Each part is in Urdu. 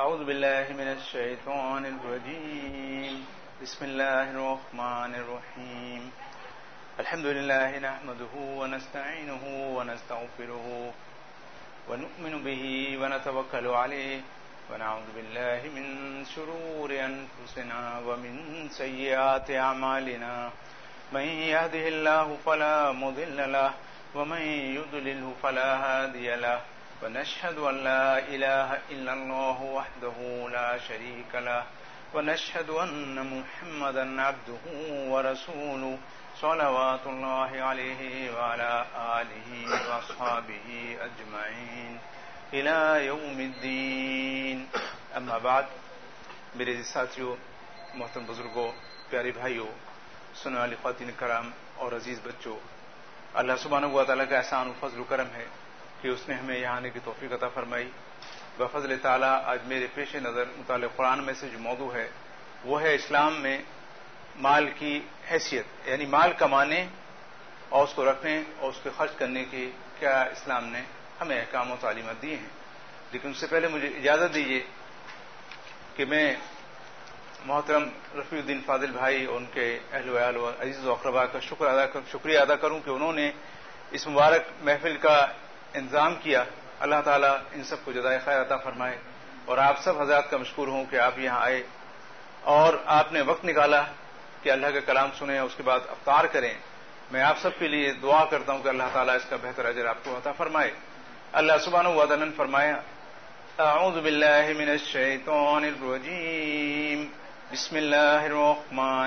أعوذ بالله من الشيطان الرجيم بسم الله الرحمن الرحيم الحمد لله نحمده ونستعينه ونستغفره ونؤمن به ونتوكل عليه ونعوذ بالله من شرور أنفسنا ومن سيئات أعمالنا من يهده الله فلا مضل له ومن يضلله فلا هادي له ونشهد أن لا إله إلا الله وحده لا شريك له ونشهد أن محمدا عبده ورسوله صلوات الله عليه وعلى آله وأصحابه أجمعين إلى يوم الدين أما بعد میرے ساتھیوں، محترم بزرگوں، پیارے بھائیوں، سننے والی خواتین کرام اور عزیز بچوں، اللہ سبحانہ و تعالیٰ کا احسان و فضل و کرم ہے کہ اس نے ہمیں یہاں آنے کی توفیق عطا فرمائی۔ بفضل تعالیٰ آج میرے پیش نظر مطالعہ قرآن میں سے جو موضوع ہے وہ ہے اسلام میں مال کی حیثیت، یعنی مال کمانے اور اس کو رکھنے اور اس کو خرچ کرنے کی کیا اسلام نے ہمیں احکام و تعلیمات دیے ہیں۔ لیکن اس سے پہلے مجھے اجازت دیجیے کہ میں محترم رفیع الدین فاضل بھائی اور ان کے اہل و عیال اور عزیز و اقربا کا شکریہ ادا کروں کہ انہوں نے اس مبارک محفل کا انتظام کیا۔ اللہ تعالیٰ ان سب کو جزائے خیر عطا فرمائے، اور آپ سب حضرات کا مشکور ہوں کہ آپ یہاں آئے اور آپ نے وقت نکالا کہ اللہ کا کلام سنیں اور اس کے بعد افطار کریں۔ میں آپ سب کے لیے دعا کرتا ہوں کہ اللہ تعالیٰ اس کا بہتر اجر آپ کو عطا فرمائے۔ اللہ سبحانہ و تعالیٰ نے فرمایا، اعوذ باللہ من الشیطان الرجیم بسم اللہ الرحمن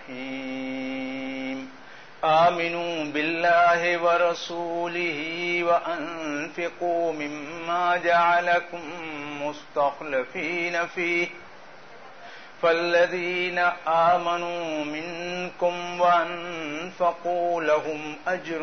الرحیم آمنوا باللہ ورسولہ وانفقوا مما جعلکم مستخلفین فیہ فالذین آمنوا منکم وانفقوا لهم اجر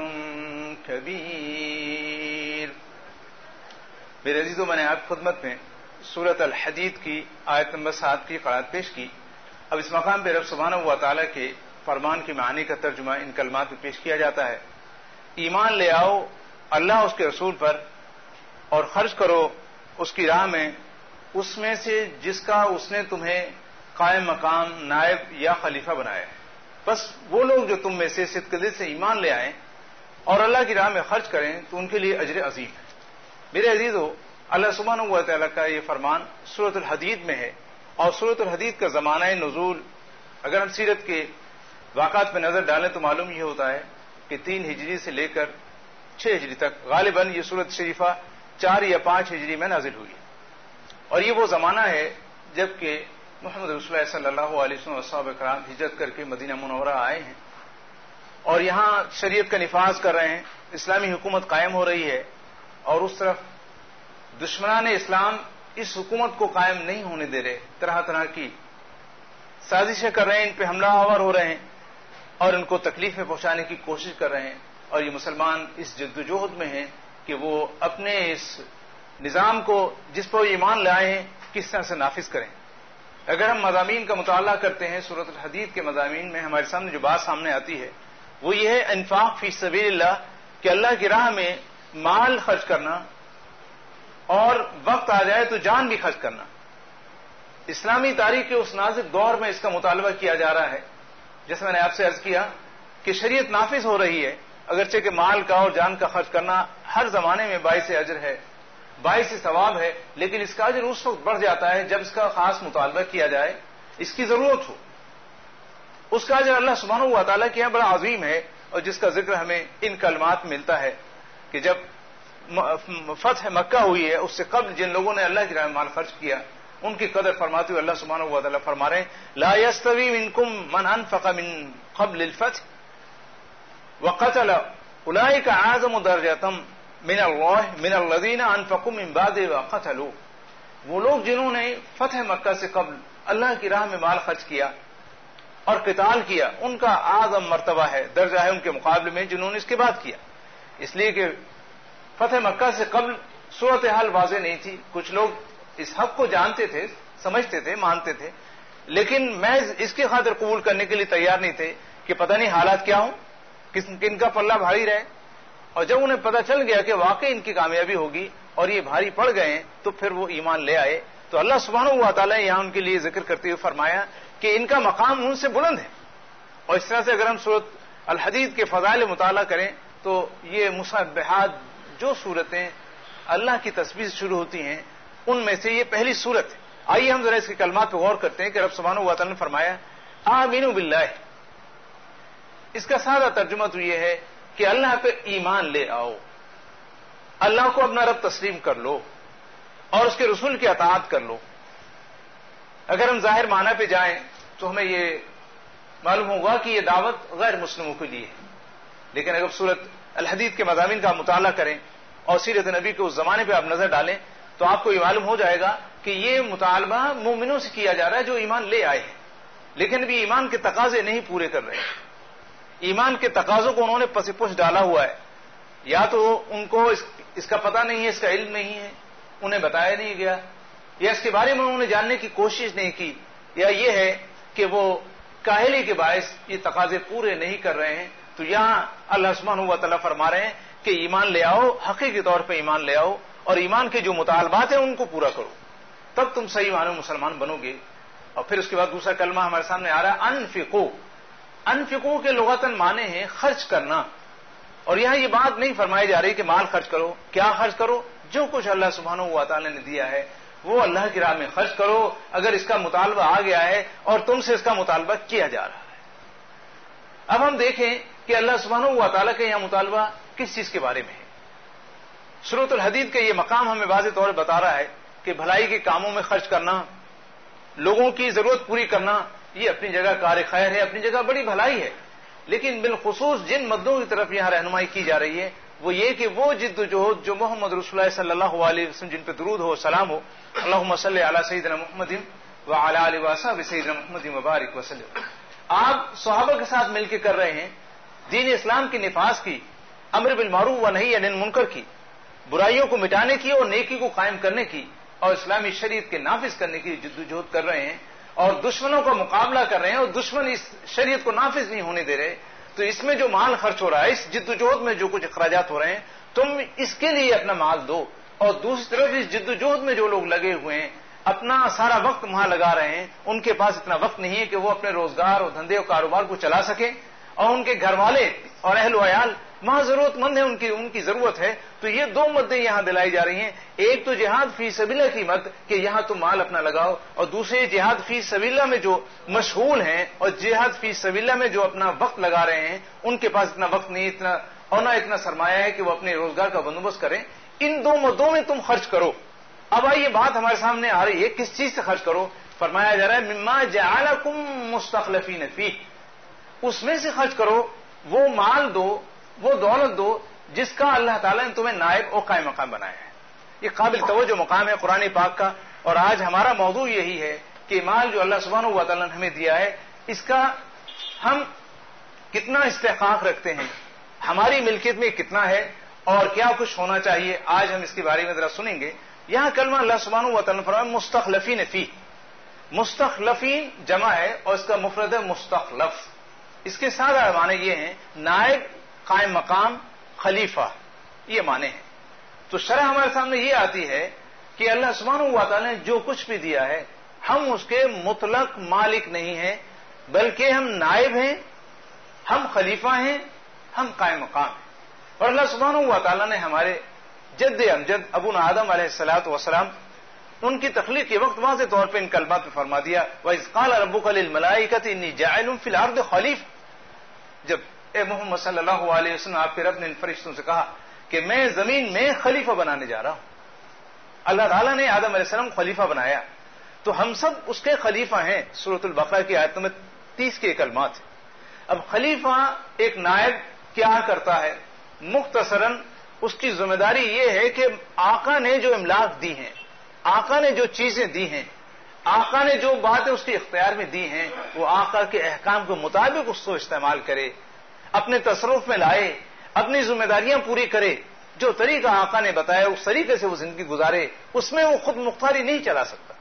کبیر۔ میرے عزیزوں، میں نے آپ کی خدمت میں سورۃ الحدید کی آیت نمبر 7 کی قرأت پیش کی۔ اب اس مقام پہ رب سبحانہ و تعالیٰ کے فرمان کی معنی کا ترجمہ ان کلمات میں پیش کیا جاتا ہے۔ ایمان لے آؤ اللہ اس کے رسول پر اور خرچ کرو اس کی راہ میں، اس میں سے جس کا اس نے تمہیں قائم مقام، نائب یا خلیفہ بنایا ہے۔ بس وہ لوگ جو تم میں سے صدق دل سے ایمان لے آئیں اور اللہ کی راہ میں خرچ کریں تو ان کے لیے اجر عظیم ہے۔ میرے عزیزو، اللہ سبحانہ و تعالیٰ کا یہ فرمان سورۃ الحدید میں ہے، اور سورۃ الحدید کا زمانہ نزول اگر ہم سیرت کے واقعات پہ نظر ڈالیں تو معلوم یہ ہوتا ہے کہ 3 ہجری سے لے کر 6 ہجری تک غالباً یہ سورۃ شریفہ 4 یا 5 ہجری میں نازل ہوئی ہے، اور یہ وہ زمانہ ہے جب کہ محمد رسول اللہ صلی اللہ علیہ وسلم اور صحابہ کرام ہجرت کر کے مدینہ منورہ آئے ہیں اور یہاں شریعت کا نفاذ کر رہے ہیں، اسلامی حکومت قائم ہو رہی ہے، اور اس طرف دشمنان اسلام اس حکومت کو قائم نہیں ہونے دے رہے، طرح طرح کی سازشیں کر رہے ہیں، ان پہ حملہ آور ہو رہے ہیں اور ان کو تکلیفیں پہنچانے کی کوشش کر رہے ہیں، اور یہ مسلمان اس جدوجہد میں ہیں کہ وہ اپنے اس نظام کو جس پر ایمان لائے ہیں کس طرح سے نافذ کریں۔ اگر ہم مضامین کا مطالعہ کرتے ہیں سورۃ الحدید کے مضامین میں ہمارے سامنے جو بات سامنے آتی ہے وہ یہ ہے انفاق فی سبیل اللہ، کہ اللہ کی راہ میں مال خرچ کرنا اور وقت آ جائے تو جان بھی خرچ کرنا۔ اسلامی تاریخ کے اس نازک دور میں اس کا مطالبہ کیا جا رہا ہے، جیسے میں نے آپ سے عرض کیا کہ شریعت نافذ ہو رہی ہے، اگرچہ کہ مال کا اور جان کا خرچ کرنا ہر زمانے میں باعث اجر ہے، باعث ثواب ہے، لیکن اس کا اجر اس وقت بڑھ جاتا ہے جب اس کا خاص مطالبہ کیا جائے، اس کی ضرورت ہو۔ اس کا اجر اللہ سبحانہ و تعالیٰ کے یہاں بڑا عظیم ہے، اور جس کا ذکر ہمیں ان کلمات میں ملتا ہے کہ جب فتح مکہ ہوئی ہے اس سے قبل جن لوگوں نے اللہ کی راہ میں مال خرچ کیا ان کی قدر فرماتے ہوئے اللہ سبحانہ و تعالیٰ فرما رہے ہیں، لا يستوي منكم من انفق من قبل الفتح وقتل اولئك اعظم درجة من الله من الذين انفقوا من بعد وقتلوا۔ وہ لوگ جنہوں نے فتح مکہ سے قبل اللہ کی راہ میں مال خرچ کیا اور قتال کیا، ان کا اعظم مرتبہ ہے، درجہ ہے ان کے مقابلے میں جنہوں نے اس کے بعد کیا، اس لیے کہ فتح مکہ سے قبل صورتحال واضح نہیں تھی، کچھ لوگ اس حق کو جانتے تھے، سمجھتے تھے، مانتے تھے، لیکن محض اس کی خاطر قبول کرنے کے لیے تیار نہیں تھے کہ پتہ نہیں حالات کیا ہوں، کن کا پلہ بھاری رہے، اور جب انہیں پتہ چل گیا کہ واقعی ان کی کامیابی ہوگی اور یہ بھاری پڑ گئے ہیں تو پھر وہ ایمان لے آئے تو اللہ سبحانہ و تعالیٰ نے یہاں ان کے لیے ذکر کرتے ہوئے فرمایا کہ ان کا مقام ان سے بلند ہے. اور اس طرح سے اگر ہم سورۃ الحدید کے فضائل مطالعہ کریں تو یہ مسبحات جو صورتیں اللہ کی تسبیح سے شروع ہوتی ہیں ان میں سے یہ پہلی صورت ہے. آئیے ہم ذرا اس کے کلمات پہ غور کرتے ہیں کہ رب سبحانہ و تعالیٰ نے فرمایا آمینوا باللہ. اس کا سادہ ترجمہ تو یہ ہے کہ اللہ پہ ایمان لے آؤ، اللہ کو اپنا رب تسلیم کر لو اور اس کے رسول کی اطاعت کر لو. اگر ہم ظاہر معنی پہ جائیں تو ہمیں یہ معلوم ہوگا کہ یہ دعوت غیر مسلموں کے لیے ہے. لیکن اگر سورۃ الحدید کے مضامین کا مطالعہ کریں اور سیرت نبی کے اس زمانے پہ آپ نظر ڈالیں تو آپ کو یہ معلوم ہو جائے گا کہ یہ مطالبہ مومنوں سے کیا جا رہا ہے جو ایمان لے آئے ہیں لیکن بھی ایمان کے تقاضے نہیں پورے کر رہے ہیں. ایمان کے تقاضوں کو انہوں نے پس پش ڈالا ہوا ہے. یا تو ان کو اس کا پتہ نہیں ہے، اس کا علم نہیں ہے، انہیں بتایا نہیں گیا، یا اس کے بارے میں انہوں نے جاننے کی کوشش نہیں کی، یا یہ ہے کہ وہ کاہلی کے باعث یہ تقاضے پورے نہیں کر رہے ہیں. تو یہاں اللہ سبحانہ و تعالیٰ فرما رہے ہیں کہ ایمان لے آؤ، حقیقی طور پہ ایمان لے آؤ اور ایمان کے جو مطالبات ہیں ان کو پورا کرو، تب تم صحیح معنوں میں مسلمان بنو گے. اور پھر اس کے بعد دوسرا کلمہ ہمارے سامنے آ رہا ہے انفقو. انفقو کے لغتاً معنی ہیں خرچ کرنا. اور یہاں یہ بات نہیں فرمائی جا رہی کہ مال خرچ کرو. کیا خرچ کرو؟ جو کچھ اللہ سبحانہ و تعالیٰ نے دیا ہے وہ اللہ کی راہ میں خرچ کرو اگر اس کا مطالبہ آ گیا ہے اور تم سے اس کا مطالبہ کیا جا رہا ہے. اب ہم دیکھیں کہ اللہ سبحانہ و تعالیٰ کا یہاں مطالبہ کس چیز کے بارے میں ہے. سورۃ الحدید کا یہ مقام ہمیں واضح طور پر بتا رہا ہے کہ بھلائی کے کاموں میں خرچ کرنا، لوگوں کی ضرورت پوری کرنا، یہ اپنی جگہ کار خیر ہے، اپنی جگہ بڑی بھلائی ہے. لیکن بالخصوص جن مدوں کی طرف یہاں رہنمائی کی جا رہی ہے وہ یہ کہ وہ جد و جہد جو محمد رسول اللہ صلی اللہ علیہ وسلم جن پہ درود ہو، سلام ہو، اللہم صلی علی سیدنا محمد وعلی آلہ وصحبہ سیدنا محمد وبارک وسلم، آپ صحابہ کے ساتھ مل کے کر رہے ہیں دین اسلام کے نفاذ کی، امر بالمعروف و نہی عن المنکر کی، برائیوں کو مٹانے کی اور نیکی کو قائم کرنے کی اور اسلامی شریعت کے نافذ کرنے کی جد و جہد کر رہے ہیں اور دشمنوں کا مقابلہ کر رہے ہیں اور دشمن اس شریعت کو نافذ نہیں ہونے دے رہے. تو اس میں جو مال خرچ ہو رہا ہے، اس جد و جہد میں جو کچھ اخراجات ہو رہے ہیں، تم اس کے لیے اپنا مال دو. اور دوسری طرف اس جد و جہد میں جو لوگ لگے ہوئے ہیں اپنا سارا وقت وہاں لگا رہے ہیں، ان کے پاس اتنا وقت نہیں ہے کہ وہ اپنے روزگار اور دھندے اور کاروبار کو چلا سکیں اور ان کے گھر والے اور اہل و عیال وہاں ضرورت مند ہیں، ان کی ضرورت ہے. تو یہ دو مدیں یہاں دلائی جا رہی ہیں، ایک تو جہاد فی سبیل اللہ کی مد کہ یہاں تم مال اپنا لگاؤ، اور دوسرے جہاد فی سبیل اللہ میں جو مشغول ہیں اور جہاد فی سبیل اللہ میں جو اپنا وقت لگا رہے ہیں ان کے پاس اتنا وقت نہیں اتنا اور نہ اتنا سرمایہ ہے کہ وہ اپنے روزگار کا بندوبست کریں. ان دو مدوں میں تم خرچ کرو. اب آئیے بات ہمارے سامنے آ رہی ہے کس چیز سے خرچ کرو. فرمایا جا رہا ہے مما جعلکم مستخلفین فیہ، اس میں سے خرچ کرو، وہ مال دو، وہ دولت دو جس کا اللہ تعالیٰ نے تمہیں نائب اور قائم مقام بنایا ہے. یہ قابل توجہ مقام ہے قرآن پاک کا. اور آج ہمارا موضوع یہی ہے کہ مال جو اللہ سبحانہ و تعالیٰ نے ہمیں دیا ہے اس کا ہم کتنا استحقاق رکھتے ہیں، ہماری ملکیت میں کتنا ہے اور کیا کچھ ہونا چاہیے. آج ہم اس کے بارے میں ذرا سنیں گے. یہاں کلمہ اللہ سبحانہ و تعالیٰ نے فرمایا مستخلفین فی. مستخلفین جمع ہے اور اس کا مفرد ہے مستخلف. اس کے سارے معنی یہ ہیں نائب، قائم مقام، خلیفہ، یہ معنی ہیں. تو شرح ہمارے سامنے یہ آتی ہے کہ اللہ سبحانہ و تعالیٰ نے جو کچھ بھی دیا ہے ہم اس کے مطلق مالک نہیں ہیں بلکہ ہم نائب ہیں، ہم خلیفہ ہیں، ہم قائم مقام ہیں. اور اللہ سبحانہ و تعالیٰ نے ہمارے جد امجد ابونا آدم علیہ الصلوۃ والسلام ان کی تخلیق کے وقت واضح طور پہ ان کلمات پہ فرما دیا وَإِذْ قَالَ رَبُّكَ لِلْمَلَائِكَةِ إِنِّي جَاعِلٌ فِي الْأَرْضِ خَلِيفَةً. جب اے محمد صلی اللہ علیہ وسلم آپ کے رب نے ان فرشتوں سے کہا کہ میں زمین میں خلیفہ بنانے جا رہا ہوں. اللہ تعالیٰ نے آدم علیہ السلام خلیفہ بنایا تو ہم سب اس کے خلیفہ ہیں. سورۃ البقرہ کی آیت نمبر 30 کے کلمات ہیں. اب خلیفہ ایک نائب کیا کرتا ہے؟ مختصراً اس کی ذمہ داری یہ ہے کہ آقا نے جو املاک دی ہیں، آقا نے جو چیزیں دی ہیں، آقا نے جو باتیں اس کے اختیار میں دی ہیں وہ آقا کے احکام کے مطابق اس کو استعمال کرے، اپنے تصرف میں لائے، اپنی ذمہ داریاں پوری کرے. جو طریقہ آقا نے بتایا اس طریقے سے وہ زندگی گزارے. اس میں وہ خود مختاری نہیں چلا سکتا،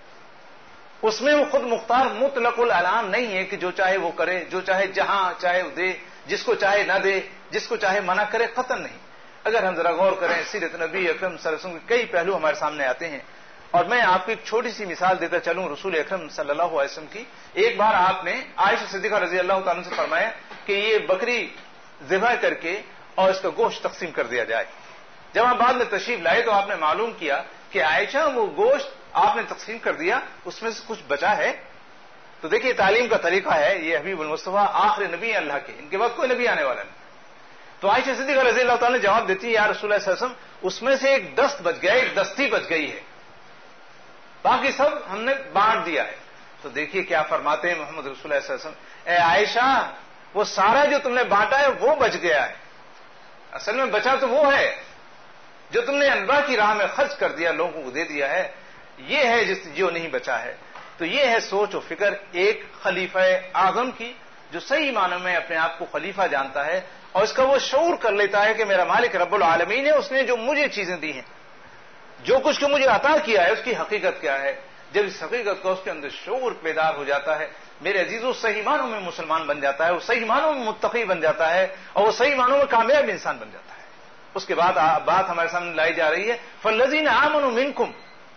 اس میں وہ خود مختار مطلق العنان نہیں ہے کہ جو چاہے وہ کرے، جو چاہے جہاں چاہے وہ دے، جس کو چاہے نہ دے، جس کو چاہے منع کرے، قطعاً نہیں. اگر ہم ذرا غور کریں سیرت نبی اکرم صلی اللہ علیہ وسلم کے کئی پہلو ہمارے سامنے آتے ہیں اور میں آپ کو ایک چھوٹی سی مثال دیتا چلوں رسول اکرم صلی اللہ علیہ وسلم کی. ایک بار آپ نے عائشہ صدیقہ رضی اللہ تعالیٰ سے فرمایا کہ یہ بکری ذبح کر کے اور اس کا گوشت تقسیم کر دیا جائے. جب آپ بعد میں تشریف لائے تو آپ نے معلوم کیا کہ عائشہ وہ گوشت آپ نے تقسیم کر دیا, اس میں سے کچھ بچا ہے. تو دیکھیے تعلیم کا طریقہ ہے, یہ حبیب المصطفیٰ آخر نبی اللہ کے, ان کے بعد کوئی نبی آنے والا نہیں. تو عائشہ صدیقہ رضی اللہ تعالیٰ نے جواب دیتی ہے یا رسول اللہ صلی اللہ علیہ وسلم اس میں سے ایک دست بچ گیا, ایک دستی بچ گئی ہے, باقی سب ہم نے بانٹ دیا ہے. تو دیکھیے کیا فرماتے ہیں محمد رسول اللہ صلی اللہ علیہ وسلم, اے عائشہ وہ سارا جو تم نے بانٹا ہے وہ بچ گیا ہے, اصل میں بچا تو وہ ہے جو تم نے اللہ کی راہ میں خرچ کر دیا, لوگوں کو دے دیا ہے, یہ ہے جو نہیں بچا ہے. تو یہ ہے سوچ و فکر ایک خلیفہ اعظم کی جو صحیح معنوں میں اپنے آپ کو خلیفہ جانتا ہے اور اس کا وہ شعور کر لیتا ہے کہ میرا مالک رب العالمین ہے, اس نے جو مجھے چیزیں دی ہیں, جو کچھ کو مجھے عطا کیا ہے اس کی حقیقت کیا ہے. جب اس حقیقت کا اس کے اندر شعور بیدار ہو جاتا ہے, میرے عزیزوں صحیح معنوں میں مسلمان بن جاتا ہے, وہ صحیح معنوں میں متقی بن جاتا ہے اور وہ صحیح معنوں میں کامیاب انسان بن جاتا ہے. اس کے بعد بات ہمارے سامنے لائی جا رہی ہے فالذین آمنوا منکم,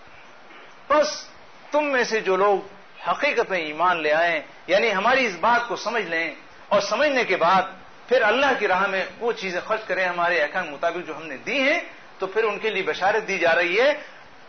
بس تم میں سے جو لوگ حقیقت میں ایمان لے آئیں, یعنی ہماری اس بات کو سمجھ لیں اور سمجھنے کے بعد پھر اللہ کی راہ میں وہ چیزیں خرچ کریں ہمارے احکام مطابق جو ہم نے دی ہیں, تو پھر ان کے لیے بشارت دی جا رہی ہے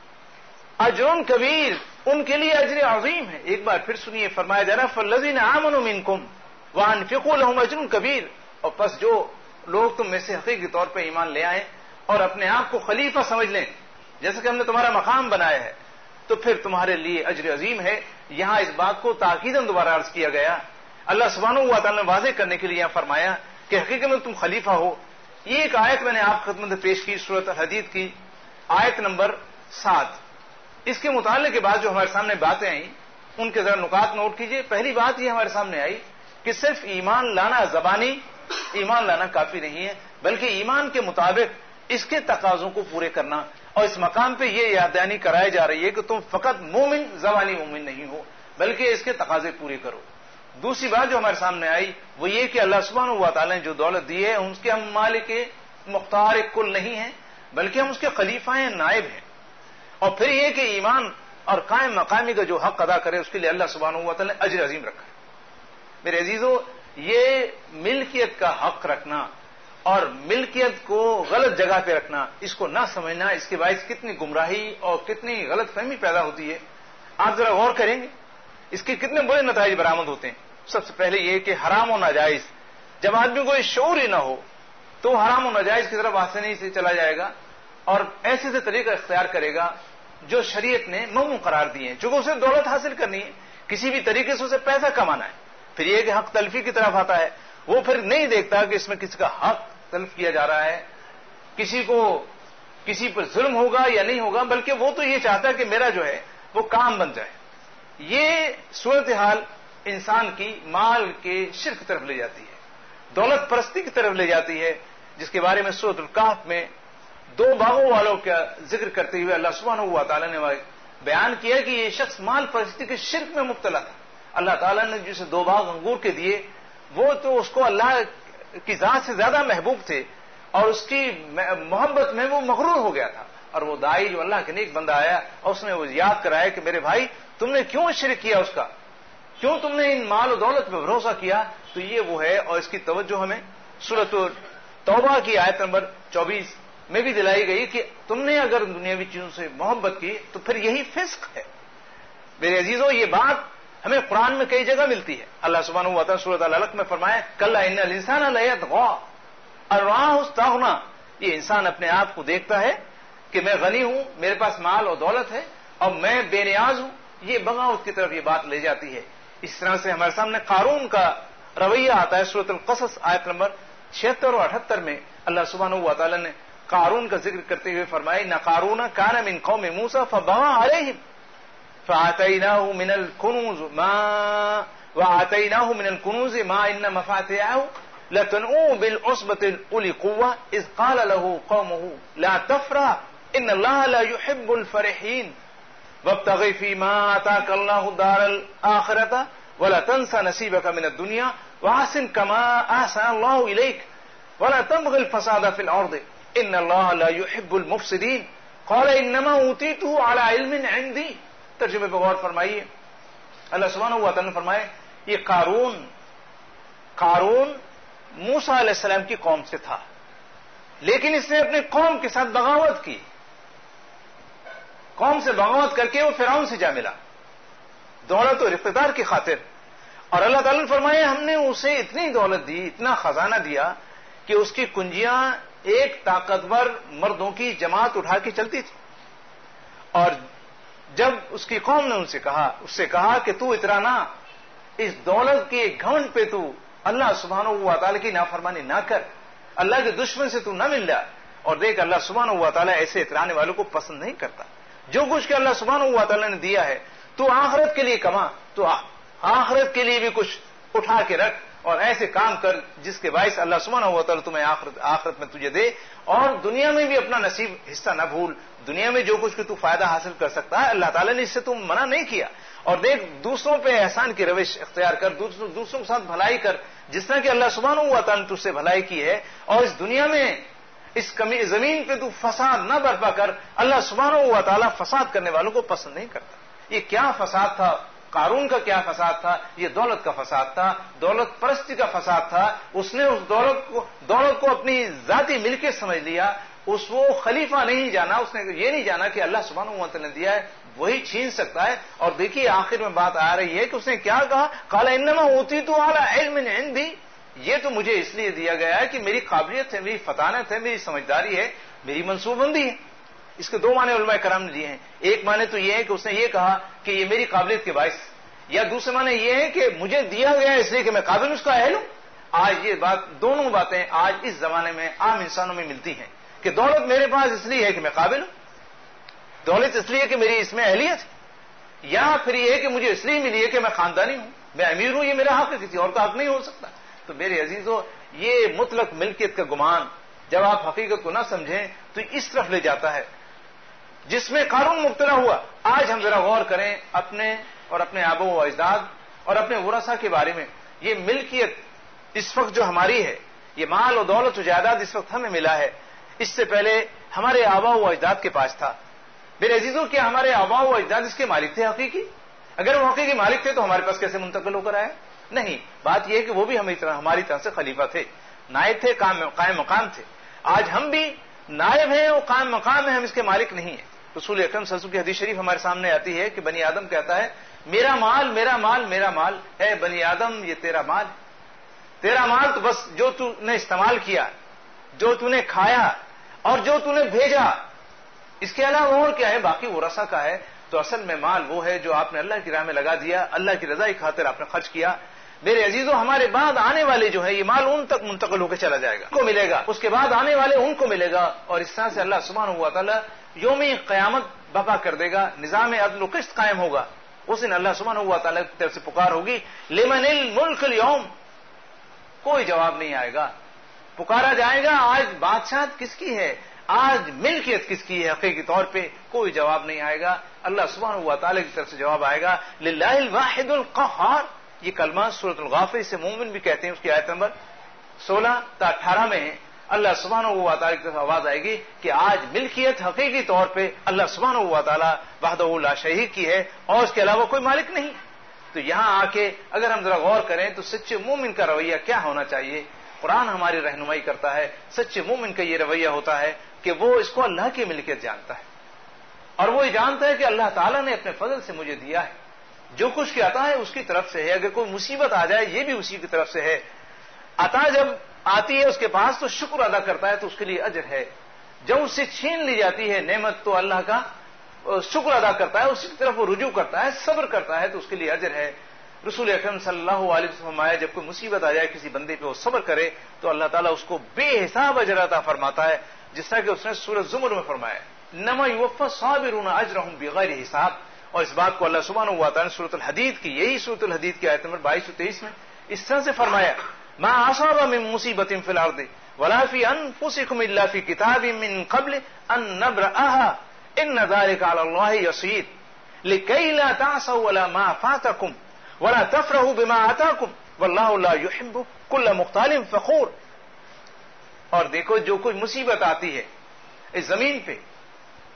اجر کبیر, ان کے لیے اجر عظیم ہے. ایک بار پھر سنیے, فرمایا جا رہا ہے فالذین آمنوا منکم وانفقوا لهم اجر کبیر, اور پس جو لوگ تم میں سے حقیقی طور پہ ایمان لے آئیں اور اپنے آپ کو خلیفہ سمجھ لیں, جیسے کہ ہم نے تمہارا مقام بنایا ہے, تو پھر تمہارے لیے اجر عظیم ہے. یہاں اس بات کو تاکیداً دوبارہ عرض کیا گیا, اللہ سبحانہ و تعالیٰ نے واضح کرنے کے لیے یہاں فرمایا کہ حقیقت میں تم خلیفہ ہو. یہ ایک آیت میں نے آپ خدمت میں پیش کی سورۃ الحدید کی آیت نمبر 7. اس کے متعلق کے بعد جو ہمارے سامنے باتیں آئیں ان کے ذرا نکات نوٹ کیجئے. پہلی بات یہ ہمارے سامنے آئی کہ صرف ایمان لانا زبانی ایمان لانا کافی نہیں ہے, بلکہ ایمان کے مطابق اس کے تقاضوں کو پورے کرنا, اور اس مقام پہ یہ یاد دہانی کرائی جا رہی ہے کہ تم فقط مومن زبانی مومن نہیں ہو بلکہ اس کے تقاضے پورے کرو. دوسری بات جو ہمارے سامنے آئی وہ یہ کہ اللہ سبحانہ و تعالیٰ نے جو دولت دی ہے اس کے ہم مالک مختار کل نہیں ہیں بلکہ ہم اس کے خلیفہ ہیں, نائب ہیں. اور پھر یہ کہ ایمان اور قائم مقامی کا جو حق ادا کرے اس کے لیے اللہ سبحانہ و تعالیٰ نے اجر عظیم رکھا ہے. میرے عزیزو, یہ ملکیت کا حق رکھنا اور ملکیت کو غلط جگہ پہ رکھنا, اس کو نہ سمجھنا, اس کے باعث کتنی گمراہی اور کتنی غلط فہمی پیدا ہوتی ہے. آپ ذرا غور کریں گے اس کے کتنے بڑے نتائج برآمد ہوتے ہیں. سب سے پہلے یہ کہ حرام و ناجائز, جب آدمی کو شعور ہی نہ ہو تو حرام و ناجائز کی طرف آسانی سے چلا جائے گا اور ایسے سے طریقہ اختیار کرے گا جو شریعت نے ممنوع قرار دیے ہیں, چونکہ اسے دولت حاصل کرنی ہے, کسی بھی طریقے سے اسے پیسہ کمانا ہے. پھر یہ کہ حق تلفی کی طرف آتا ہے, وہ پھر نہیں دیکھتا کہ اس میں کسی کا حق تلف کیا جا رہا ہے, کسی پر ظلم ہوگا یا نہیں ہوگا, بلکہ وہ تو یہ چاہتا ہے کہ میرا جو ہے وہ کام بن جائے. یہ صورتحال انسان کی مال کے شرک کی طرف لے جاتی ہے, دولت پرستی کی طرف لے جاتی ہے, جس کے بارے میں سورۃ الکہف میں 2 باغوں والوں کا ذکر کرتے ہوئے اللہ سبحانہ و تعالیٰ نے بیان کیا کہ یہ شخص مال پرستی کے شرک میں مبتلا تھا. اللہ تعالیٰ نے جسے 2 باغ انگور کے دیے وہ تو اس کو اللہ کی ذات سے زیادہ محبوب تھے اور اس کی محبت میں وہ مغرور ہو گیا تھا. اور وہ دائی جو اللہ کے نیک بندہ آیا اور اس نے وہ یاد کرایا کہ میرے بھائی تم نے کیوں شرک کیا, اس کا کیوں تم نے ان مال و دولت پہ بھروسہ کیا. تو یہ وہ ہے, اور اس کی توجہ ہمیں سورۃ توبہ کی آیت نمبر 24 میں بھی دلائی گئی کہ تم نے اگر دنیاوی چیزوں سے محبت کی تو پھر یہی فسق ہے. میرے عزیزوں, یہ بات ہمیں قرآن میں کئی جگہ ملتی ہے. اللہ سبحانہ و تعالیٰ سورۃ العلق میں فرمایا کلا ان الانسان لیطغی ان رآہ استغنی, یہ انسان اپنے آپ کو دیکھتا ہے کہ میں غنی ہوں, میرے پاس مال اور دولت ہے اور میں بے نیاز ہوں. یہ بغاوت کی طرف یہ بات لے جاتی ہے. اس طرح سے ہمارے سامنے قارون کا رویہ آتا ہے سورۃ القصص آیت نمبر 76 اور 78 میں. اللہ سبحانہ و تعالیٰ نے قارون کا ذکر کرتے ہوئے فرمایا ان قارون کان من قوم موسیٰ فبغى علیہم فآتیناہ من الکنوز ما ان مفاتحہ لتنوء بالعصبة اولي قوة اذ قال له قومه لا تفرح ان اللہ لا يحب الفرحین وابتغ فيما آتاك الله الدار الآخرة ولا تنس نصيبك من الدنيا واحسن كما احسن الله اليك ولا تبغ الفساد في الارض ان اللہ لا يحب المفسدين قال انما اوتیت علی علم عندی، ترجمے پہ غور فرمائیے. اللہ سبحانہ و تعالی نے فرمایا یہ قارون موسیٰ علیہ السلام کی قوم سے تھا، لیکن اس نے اپنی قوم کے ساتھ بغاوت کی، قوم سے بغاوت کر کے وہ فرعون سے جا ملا دولت اور اقتدار کی خاطر. اور اللہ تعالیٰ نے فرمایا ہم نے اسے اتنی دولت دی، اتنا خزانہ دیا کہ اس کی کنجیاں ایک طاقتور مردوں کی جماعت اٹھا کے چلتی تھی. اور جب اس کی قوم نے اس سے کہا کہ تو اترانا، اس دولت کے گھمنڈ پہ تو اللہ سبحانہ و تعالیٰ کی نافرمانی نہ کر، اللہ کے دشمن سے تو نہ مل جا. اور دیکھ اللہ سبحانہ و تعالیٰ ایسے اترانے والوں کو پسند نہیں کرتا. جو کچھ کہ اللہ سبحانہ و تعالیٰ نے دیا ہے تو آخرت کے لیے کما، تو آخرت کے لیے بھی کچھ اٹھا کے رکھ اور ایسے کام کر جس کے باعث اللہ سبحانہ و تعالیٰ تمہیں آخرت میں تجھے دے، اور دنیا میں بھی اپنا نصیب حصہ نہ بھول. دنیا میں جو کچھ کہ تو فائدہ حاصل کر سکتا ہے اللہ تعالیٰ نے اس سے تم منع نہیں کیا. اور دیکھ دوسروں پہ احسان کی روش اختیار کر، دوسروں کے ساتھ بھلائی کر، جس طرح کہ اللہ سبحانہ و تعالیٰ نے تجھ سے بھلائی کی ہے. اور اس دنیا میں اس زمین پہ تو فساد نہ برپا کر، اللہ سبحانہ و تعالیٰ فساد کرنے والوں کو پسند نہیں کرتا. یہ کیا فساد تھا؟ قارون کا کیا فساد تھا؟ یہ دولت کا فساد تھا، دولت پرستی کا فساد تھا. اس نے اس دولت کو اپنی ذاتی ملکیت سمجھ لیا. وہ خلیفہ نہیں جانا، اس نے یہ نہیں جانا کہ اللہ سبحانہ و تعالیٰ نے دیا ہے وہی چھین سکتا ہے. اور دیکھیے آخر میں بات آ رہی ہے کہ اس نے کیا کہا، قال انما اوتیت علی علم عندی، یہ تو مجھے اس لیے دیا گیا ہے کہ میری قابلیت ہے، میری فطانت ہے، میری سمجھداری ہے، میری منصوبہ بندی ہے. اس کے دو معنی علماء کرام نے دیے ہیں. ایک معنی تو یہ ہے کہ اس نے یہ کہا کہ یہ میری قابلیت کے باعث، یا دوسرے معنی یہ ہے کہ مجھے دیا گیا ہے اس لیے کہ میں قابل اس کا اہل ہوں. آج یہ دونوں باتیں آج اس زمانے میں عام انسانوں میں ملتی ہیں کہ دولت میرے پاس اس لیے ہے کہ میں قابل ہوں، دولت اس لیے کہ میری اس میں اہلیت ہے، یا پھر یہ ہے کہ مجھے اس لیے ملی ہے کہ میں خاندانی ہوں، میں امیر ہوں، یہ میرا حق ہے، کسی اور کا حق نہیں ہو سکتا. تو میرے عزیزو یہ مطلق ملکیت کا گمان جب آپ حقیقت کو نہ سمجھیں تو اس طرف لے جاتا ہے جس میں قارون مبتلا ہوا. آج ہم ذرا غور کریں اپنے اور اپنے آباء و اجداد اور اپنے ورثاء کے بارے میں. یہ ملکیت اس وقت جو ہماری ہے، یہ مال و دولت و جائیداد اس وقت ہمیں ملا ہے، اس سے پہلے ہمارے آباء و اجداد کے پاس تھا. میرے عزیزوں کیا ہمارے آباء و اجداد اس کے مالک تھے حقیقی؟ اگر وہ حقیقی مالک تھے تو ہمارے پاس کیسے منتقل ہو کر آئے؟ نہیں. بات یہ ہے کہ وہ بھی ہماری طرح سے خلیفہ تھے، نائب تھے، قائم مقام تھے. آج ہم بھی نائب ہیں اور قائم مقام ہیں، ہم اس کے مالک نہیں ہیں. رسول اکرم صلی اللہ علیہ وسلم کی حدیث شریف ہمارے سامنے آتی ہے کہ بنی آدم کہتا ہے میرا مال میرا مال میرا مال. اے بنی آدم یہ تیرا مال، تیرا مال تو بس جو تو نے استعمال کیا، جو تو نے کھایا اور جو تو نے بھیجا، اس کے علاوہ اور کیا ہے باقی ورثہ کا ہے. تو اصل میں مال وہ ہے جو آپ نے اللہ کی راہ میں لگا دیا، اللہ کی رضا کی خاطر آپ نے خرچ کیا. میرے عزیزوں ہمارے بعد آنے والے جو ہے یہ مال ان تک منتقل ہو کے چلا جائے گا، ان کو ملے گا، اس کے بعد آنے والے ان کو ملے گا. اور اس طرح سے اللہ سبحانہ و تعالی یوم قیامت برپا کر دے گا، نظام عدل و قسط قائم ہوگا. اس دن اللہ سبحانہ و تعالی کی طرف سے پکار ہوگی لمن الملک اليوم، کوئی جواب نہیں آئے گا. پکارا جائے گا آج بادشاہت کس کی ہے، آج ملکیت کس کی ہے، حقیقی طور پہ کوئی جواب نہیں آئے گا. اللہ سبحانہ و تعالی کی طرف سے جواب آئے گا للہ الواحد القہار. یہ کلمہ سورۃ الغافر سے مومن بھی کہتے ہیں، اس کی آیت نمبر 16 تا 18 میں اللہ سبحانہ و تعالی کی طرف آواز آئے گی کہ آج ملکیت حقیقی طور پہ اللہ سبحانہ و تعالی وحدہ لا شریک کی ہے اور اس کے علاوہ کوئی مالک نہیں. تو یہاں آ کے اگر ہم ذرا غور کریں تو سچے مومن کا رویہ کیا ہونا چاہیے. قرآن ہماری رہنمائی کرتا ہے. سچے مومن کا یہ رویہ ہوتا ہے کہ وہ اس کو اللہ کی ملکیت جانتا ہے اور وہ یہ جانتا ہے کہ اللہ تعالیٰ نے اپنے فضل سے مجھے دیا ہے، جو کچھ کہ عطا ہے اس کی طرف سے ہے. اگر کوئی مصیبت آ جائے یہ بھی اسی کی طرف سے ہے. عطا جب آتی ہے اس کے پاس تو شکر ادا کرتا ہے تو اس کے لیے اجر ہے. جب اس سے چھین لی جاتی ہے نعمت تو اللہ کا شکر ادا کرتا ہے، اسی کی طرف وہ رجوع کرتا ہے، صبر کرتا ہے تو اس کے لیے اجر ہے. رسول اکرم صلی اللہ علیہ وسلم فرمایا جب کوئی مصیبت آ جائے کسی بندے پہ وہ صبر کرے تو اللہ تعالیٰ اس کو بے حساب اجر عطا فرماتا ہے، جس طرح کہ اس نے سورۃ زمر میں فرمایا انما یوفی الصابرون اجرهم بغیر حساب. اور اس بات کو اللہ سبحانہ و تعالیٰ نے سورۃ الحدید کی، یہی سورۃ الحدید کی آیت نمبر 22 و 23 میں اس طرح سے فرمایا ما اصاب من مصیبت فی الارض ولا فی انفسکم الا فی کتاب من قبل ان نبرأها ان ذلك علی اللہ یسیر لکی لا تعصوا ولا ما فاتکم ولا تفرحوا بما آتاکم واللہ لا يحب کل مختال فخور. اور دیکھو جو کوئی مصیبت آتی ہے اس زمین پہ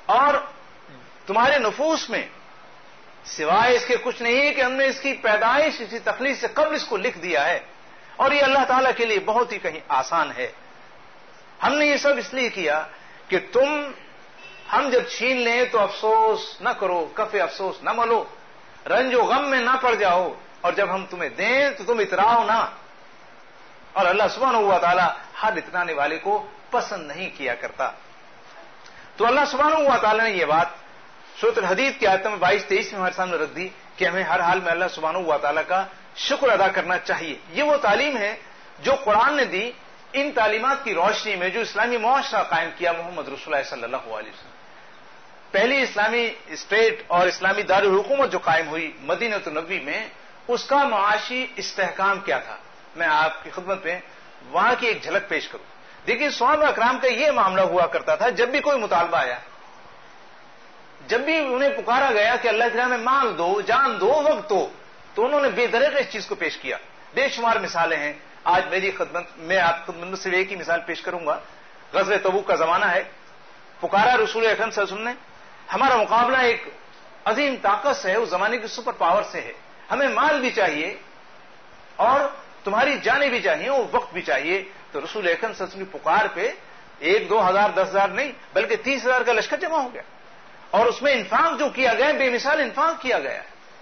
اور تمہارے نفوس میں سوائے اس کے کچھ نہیں ہے کہ ہم نے اس کی پیدائش اسی تخلیق سے قبل اس کو لکھ دیا ہے، اور یہ اللہ تعالیٰ کے لیے بہت ہی کہیں آسان ہے۔ ہم نے یہ سب اس لیے کیا کہ ہم جب چھین لیں تو افسوس نہ کرو، کف افسوس نہ ملو، رنج و غم میں نہ پڑ جاؤ، اور جب ہم تمہیں دیں تو تم اتراؤ نہ۔ اور اللہ سبحانہ و تعالیٰ ہر اترانے والے کو پسند نہیں کیا کرتا۔ تو اللہ سبحانہ و تعالیٰ نے یہ بات سورۃ الحدید کی آیت میں 22-23 میں ہمارے سامنے رکھ دی کہ ہمیں ہر حال میں اللہ سبحانہ و تعالیٰ کا شکر ادا کرنا چاہیے۔ یہ وہ تعلیم ہے جو قرآن نے دی، ان تعلیمات کی روشنی میں جو اسلامی معاشرہ قائم کیا محمد رسول اللہ صلی اللہ علیہ وسلم۔ پہلی اسلامی اسٹیٹ اور اسلامی دارالحکومت جو قائم ہوئی مدینہ النبوی میں، اس کا معاشی استحکام کیا تھا، میں آپ کی خدمت میں وہاں کی ایک جھلک پیش کروں۔ دیکھیے صحابہ اکرام کا یہ معاملہ ہوا کرتا تھا، جب بھی کوئی مطالبہ آیا، جب بھی انہیں پکارا گیا کہ اللہ کے راہ میں مال دو، جان دو، وقت دو، تو انہوں نے بے دریغ اس چیز کو پیش کیا۔ بے شمار مثالیں ہیں، آج میری خدمت میں آپ خدمت سے ایک ہی مثال پیش کروں گا۔ غزوہ تبوک کا زمانہ ہے، پکارا رسول اکرم صلی اللہ علیہ وسلم نے، ہمارا مقابلہ ایک عظیم طاقت سے ہے، اس زمانے کی سپر پاور سے ہے، ہمیں مال بھی چاہیے اور تمہاری جانیں بھی چاہیے اور وقت بھی چاہیے۔ تو رسول اکرم صلی اللہ علیہ وسلم کی پکار پہ 1-2 ہزار 10,000 نہیں بلکہ 30,000 کا لشکر جمع ہو گیا، اور اس میں انفاق جو کیا گیا بے مثال انفاق کیا گیا۔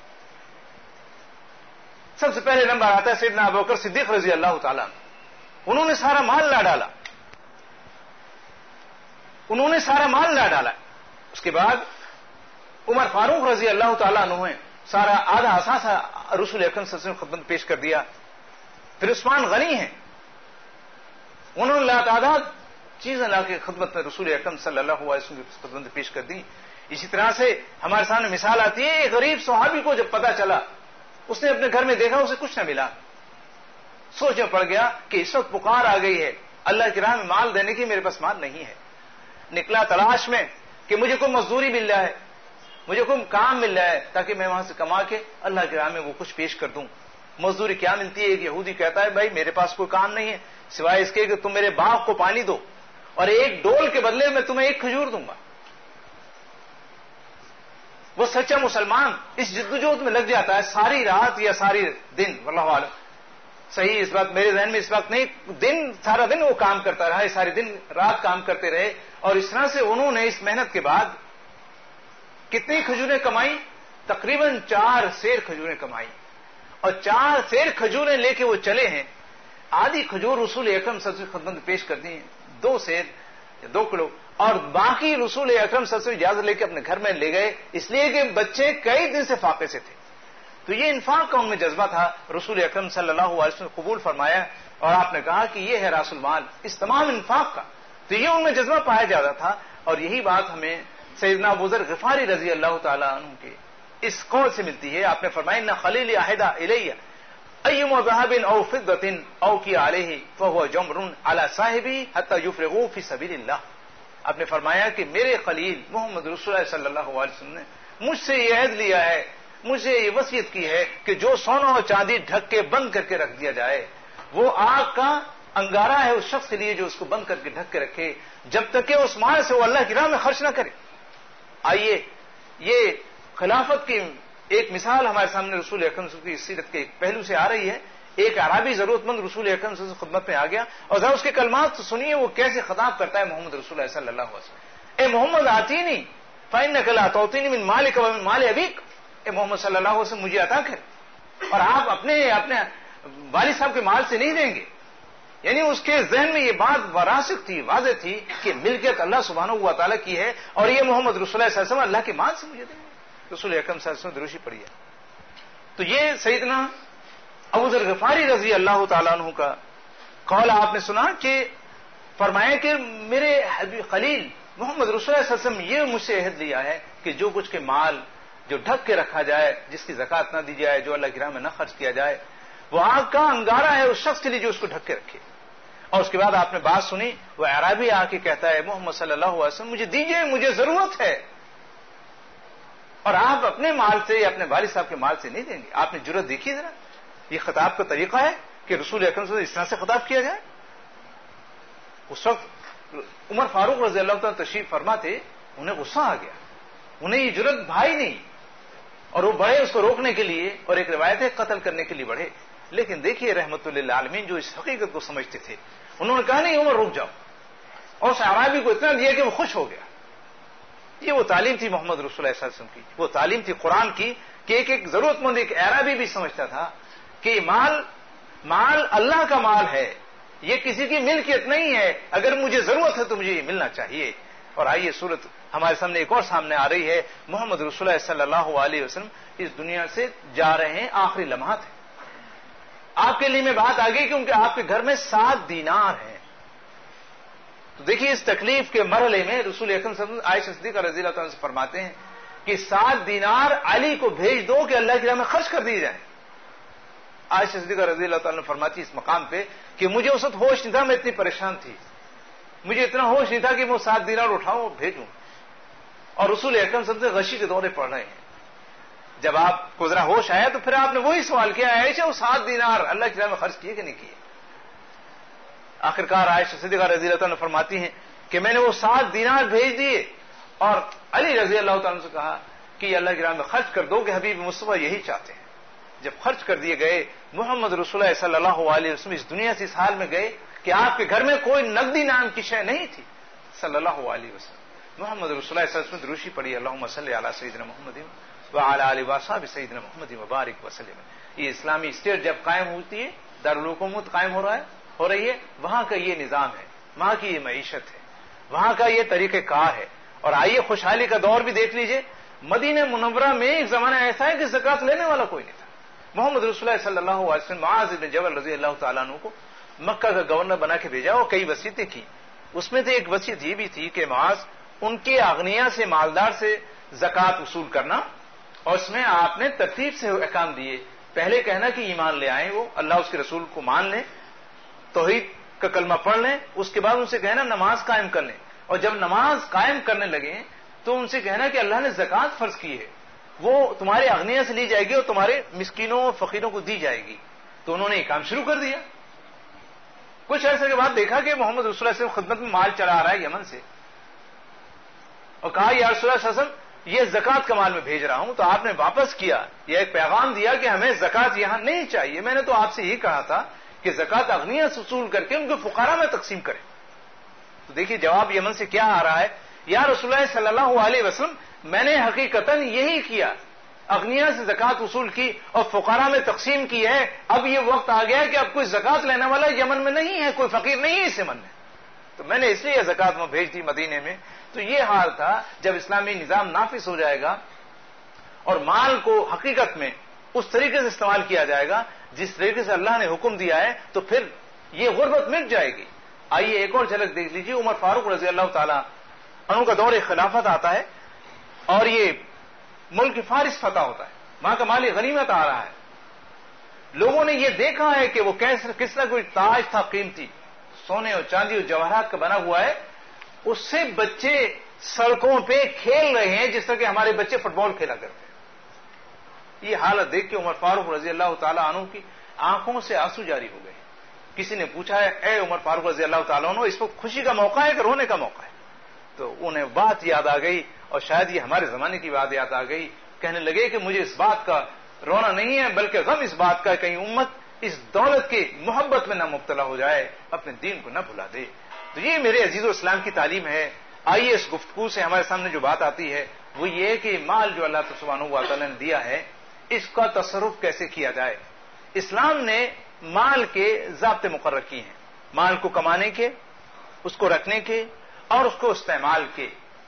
سب سے پہلے نمبر آتا ہے سیدنا ابوبکر صدیق رضی اللہ تعالیٰ، انہوں نے سارا مال لا ڈالا، اس کے بعد عمر فاروق رضی اللہ تعالیٰ عنہ نے سارا آدھا اثاثہ رسول اکرم صلی اللہ علیہ وسلم خدمت پیش کر دیا۔ پھر عثمان غنی ہیں، انہوں نے لاتعداد چیزیں لا کے خدمت میں رسول اکرم صلی اللہ علیہ وسلم کی خدمت پیش کر دی۔ اسی طرح سے ہمارے سامنے مثال آتی ہے، ایک غریب صحابی کو جب پتا چلا، اس نے اپنے گھر میں دیکھا اسے کچھ نہ ملا، سوچ میں پڑ گیا کہ اس وقت پکار آ گئی ہے، اللہ کی راہ میں مال دینے کی میرے پاس مال نہیں ہے۔ نکلا تلاش میں کہ مجھے کوئی مزدوری مل رہا ہے، مجھے کوئی کام مل رہا ہے تاکہ میں وہاں سے کما کے اللہ کی راہ میں وہ کچھ پیش کر دوں۔ مزدوری کیا ملتی ہے؟ ایک یہودی کہتا ہے بھائی میرے پاس کوئی کام نہیں ہے سوائے اس کے کہ تم میرے باغ کو پانی دو اور ایک ڈول کے بدلے میں تمہیں ایک کھجور دوں گا۔ وہ سچا مسلمان اس جدوجہد میں لگ جاتا ہے ساری رات یا ساری دن، واللہ عالم صحیح اس بات میرے ذہن میں اس وقت نہیں، سارا دن وہ کام کرتا رہا، سارے دن رات کام کرتے رہے، اور اس طرح سے انہوں نے اس محنت کے بعد کتنی کھجوریں کمائی؟ تقریباً 4 سیر کھجوریں کمائی، اور 4 سیر کھجوریں لے کے وہ چلے ہیں۔ آدھی کھجور رسول اکرم صلی اللہ علیہ وسلم خدمت پیش کر دی ہیں، 2 سیر یا 2 کلو، اور باقی رسول اکرم صلی اللہ علیہ وسلم اجازت لے کے اپنے گھر میں لے گئے، اس لیے کہ بچے کئی دن سے فاقے سے تھے۔ تو یہ انفاق کا ان میں جذبہ تھا، رسول اکرم صلی اللہ علیہ وسلم نے قبول فرمایا، اور آپ نے کہا کہ یہ ہے راس المال اس تمام انفاق کا۔ تو یہ ان میں جذبہ پایا جاتا تھا، اور یہی بات ہمیں سیدنا ابو ذر غفاری رضی اللہ تعالیٰ عنہ کے اس قول سے ملتی ہے۔ آپ نے فرمایا ان خلیل عہدہ الی ایم ذهب او فضة او کی علیہ فهو جمر علی صاحبہ حتی یفرغوا فی سبیل اللہ۔ آپ نے فرمایا کہ میرے خلیل محمد رسول اللہ صلی اللہ علیہ وسلم نے مجھ سے یہ عہد لیا ہے، مجھے یہ وصیت کی ہے کہ جو سونا اور چاندی ڈھک کے بند کر کے رکھ دیا جائے وہ آگ کا انگارہ ہے اس شخص کے لیے جو اس کو بند کر کے ڈھک کے رکھے جب تک کہ اس مال سے وہ اللہ کی راہ میں خرچ نہ کرے۔ آئیے یہ خلافت کی ایک مثال ہمارے سامنے رسول اکرم صلی اللہ علیہ وسلم کی سیرت کے ایک پہلو سے آ رہی ہے۔ ایک اعرابی ضرورت مند رسول اکرم صلی اللہ علیہ وسلم خدمت میں آ گیا، اور ذرا اس کے کلمات سنیے وہ کیسے خطاب کرتا ہے محمد رسول اللہ صلی اللہ علیہ وسلم۔ اے محمد آتینی فإنک لا تعطینی من مالک ومن مال ابیک، اے محمد صلی اللہ علیہ وسلم مجھے عطا کر، اور آپ اپنے والد صاحب کے مال سے نہیں دیں گے۔ یعنی اس کے ذہن میں یہ بات راسخ تھی، واضح تھی کہ ملکیت اللہ سبحانہ و تعالیٰ کی ہے، اور یہ محمد رسول اللہ صلی اللہ علیہ وسلم اللہ کے مال سے مجھے دیں گے۔ رسول اکرم صلی اللہ علیہ وسلم دروشی پڑھی ہے۔ تو یہ سیدنا ابو ذر غفاری رضی اللہ تعالیٰ عنہ کا قول آپ نے سنا کہ فرمایا کہ میرے خلیل محمد رسول اللہ صلی اللہ علیہ وسلم یہ مجھ سے عہد لیا ہے کہ جو کچھ کے مال جو ڈھک کے رکھا جائے، جس کی زکوٰۃ نہ دی جائے، جو اللہ کی راہ میں نہ خرچ کیا جائے، وہ آگ کا انگارہ ہے اس شخص کے لیے جو اس کو ڈھک کے رکھے۔ اور اس کے بعد آپ نے بات سنی، وہ اعرابی آ کے کہتا ہے محمد صلی اللہ علیہ وسلم مجھے دیجیے، مجھے ضرورت ہے، اور آپ اپنے مال سے یا اپنے والد صاحب کے مال سے نہیں دیں گے۔ آپ نے جرأت دیکھی ذرا، یہ خطاب کا طریقہ ہے کہ رسول اکرم صلی اللہ علیہ وسلم اس طرح سے خطاب کیا جائے۔ اس وقت عمر فاروق رضی اللہ تعالیٰ تشریف فرما تھے، انہیں غصہ آ گیا, انہیں یہ جرت بھائی نہیں, اور وہ بڑھے اس کو روکنے کے لیے, اور ایک روایت ہے قتل کرنے کے لیے بڑھے. لیکن دیکھیے رحمت للعالمین جو اس حقیقت کو سمجھتے تھے, انہوں نے کہا نہیں عمر رک جاؤ, اور اس اعرابی کو اتنا دیا کہ وہ خوش ہو گیا. یہ وہ تعلیم تھی محمد رسول اللہ صلی اللہ علیہ وسلم کی, وہ تعلیم تھی قرآن کی, کہ ایک ضرورت مند ایک اعرابی بھی سمجھتا تھا کہ مال اللہ کا مال ہے, یہ کسی کی ملکیت نہیں ہے, اگر مجھے ضرورت ہے تو مجھے یہ ملنا چاہیے. اور آئیے صورت ہمارے سامنے ایک اور سامنے آ رہی ہے, محمد رسول اللہ صلی اللہ علیہ وسلم اس دنیا سے جا رہے ہیں, آخری لمحات ہیں. آپ کے لیے میں بات آ گئی کیونکہ آپ کے گھر میں 7 دینار ہیں. تو دیکھیے اس تکلیف کے مرحلے میں رسول اکرم صلی اللہ علیہ وسلم عائشہ صدیقہ رضی اللہ تعالیٰ سے فرماتے ہیں کہ 7 دینار علی کو بھیج دو کہ اللہ کی راہ میں خرچ کر دیے جائیں. عائشہ صدیقہ رضی اللہ تعالیٰ نے فرماتی اس مقام پہ کہ مجھے اس وقت ہوش نہیں تھا, میں اتنی پریشان تھی, مجھے اتنا ہوش نہیں تھا کہ میں 7 دینار اٹھاؤں اور بھیجوں. اور رسول اکرم صلی اللہ علیہ وسلم غشی کے دورے پڑ رہے ہیں. جب آپ کو ذرا ہوش آیا تو پھر آپ نے وہی سوال کیا, عائشہ وہ 7 دینار اللہ کی راہ میں خرچ کیے کہ نہیں کیے؟ آخرکار عائشہ صدیقہ رضی اللہ تعالیٰ نے فرماتی ہیں کہ میں نے وہ 7 دینار بھیج دیے, اور علی رضی اللہ تعالیٰ سے کہا کہ یہ اللہ کی راہ میں خرچ کر دو کہ حبیب مصطفیٰ یہی چاہتے ہیں. جب خرچ کر دیے گئے, محمد رسول اللہ صلی اللہ علیہ وسلم اس دنیا سے اس حال میں گئے کہ آپ کے گھر میں کوئی نقدی نام کی شے نہیں تھی صلی اللہ علیہ وسلم. محمد رسول اللہ صلی اللہ علیہ وسلم دروشی پڑھی, اللہم صلی علی سیدنا محمد وعلی آل واصحاب سیدنا محمد وبارک وسلم. یہ اسلامی اسٹیٹ جب قائم ہوتی ہے, دارالحکومت قائم ہو رہی ہے, وہاں کا یہ نظام ہے, وہاں کی یہ معیشت ہے, وہاں کا یہ طریقہ کار ہے. اور آئیے خوشحالی کا دور بھی دیکھ لیجئے, مدینہ منورہ میں ایک زمانہ ایسا ہے کہ زکات لینے والا کوئی نہیں تھا. محمد رسول اللہ صلی اللہ علیہ وسلم معاذ بن جبل رضی اللہ تعالیٰ عنہ کو مکہ کا گورنر بنا کے بھیجا, اور کئی وصیتیں کی. اس میں سے ایک وصیت یہ بھی تھی کہ معاذ ان کے اغنیا سے, مالدار سے زکات وصول کرنا, اور اس میں آپ نے ترتیب سے احکام دیے. پہلے کہنا کہ ایمان لے آئیں, وہ اللہ اس کے رسول کو مان لیں, توحید کا کلمہ پڑھ لیں. اس کے بعد ان سے کہنا نماز قائم کر لیں, اور جب نماز قائم کرنے لگے تو ان سے کہنا کہ اللہ نے زکات فرض کی ہے, وہ تمہارے اغنیا سے لی جائے گی اور تمہارے مسکینوں اور فقیروں کو دی جائے گی. تو انہوں نے یہ کام شروع کر دیا. کچھ عرصے کے بعد دیکھا کہ محمد رسول اللہ صلی اللہ علیہ وسلم خدمت میں مال چلا آ رہا ہے یمن سے, اور کہا یا رسول اللہ صلی اللہ علیہ وسلم یہ زکات کا مال میں بھیج رہا ہوں. تو آپ نے واپس کیا, یہ ایک پیغام دیا کہ ہمیں زکات یہاں نہیں چاہیے, میں نے تو آپ سے یہی کہا تھا کہ زکات اغنیا سے وصول کر کے ان کو فقراء میں تقسیم کریں. تو دیکھیے جواب یمن سے کیا آ رہا ہے, یا رسول اللہ صلی اللہ علیہ وسلم میں نے حقیقتاً یہی کیا, اغنیا سے زکات وصول کی اور فقراء میں تقسیم کی ہے. اب یہ وقت آ گیا کہ اب کوئی زکات لینے والا یمن میں نہیں ہے, کوئی فقیر نہیں ہے اس یمن میں, تو میں نے اس لیے زکات میں بھیج دی مدینے میں. تو یہ حال تھا. جب اسلامی نظام نافذ ہو جائے گا اور مال کو حقیقت میں اس طریقے سے استعمال کیا جائے گا جس طریقے سے اللہ نے حکم دیا ہے, تو پھر یہ غربت مٹ جائے گی. آئیے ایک اور جھلک دیکھ لیجیے. عمر فاروق رضی اللہ تعالی عنہ کا دور خلافت آتا ہے, اور یہ ملک فارس فتح ہوتا ہے, وہاں کا مالی غنیمت آ رہا ہے. لوگوں نے یہ دیکھا ہے کہ وہ کس طرح کوئی تاج تھا قیمتی, سونے اور چاندی اور جواہرات کا بنا ہوا ہے, اس سے بچے سڑکوں پہ کھیل رہے ہیں جس طرح کہ ہمارے بچے فٹ بال کھیلا کرتے ہیں. یہ حالت دیکھ کے عمر فاروق رضی اللہ تعالیٰ عنہ کی آنکھوں سے آنسو جاری ہو گئے. کسی نے پوچھا ہے اے عمر فاروق رضی اللہ تعالیٰ عنہ, اس وقت خوشی کا موقع ہے کہ رونے کا موقع ہے؟ تو انہیں بات یاد آ گئی, اور شاید یہ ہمارے زمانے کی بات یاد آ گئی. کہنے لگے کہ مجھے اس بات کا رونا نہیں ہے, بلکہ غم اس بات کا کہیں امت اس دولت کی محبت میں نہ مبتلا ہو جائے, اپنے دین کو نہ بھلا دے. تو یہ میرے عزیز و اسلام کی تعلیم ہے. آئیے اس گفتگو سے ہمارے سامنے جو بات آتی ہے وہ یہ کہ مال جو اللہ سبحانہ و تعالیٰ نے دیا ہے اس کا تصرف کیسے کیا جائے. اسلام نے مال کے ضابطے مقرر کیے ہیں, مال کو کمانے کے, اس کو رکھنے کے اور اس کو استعمال کے.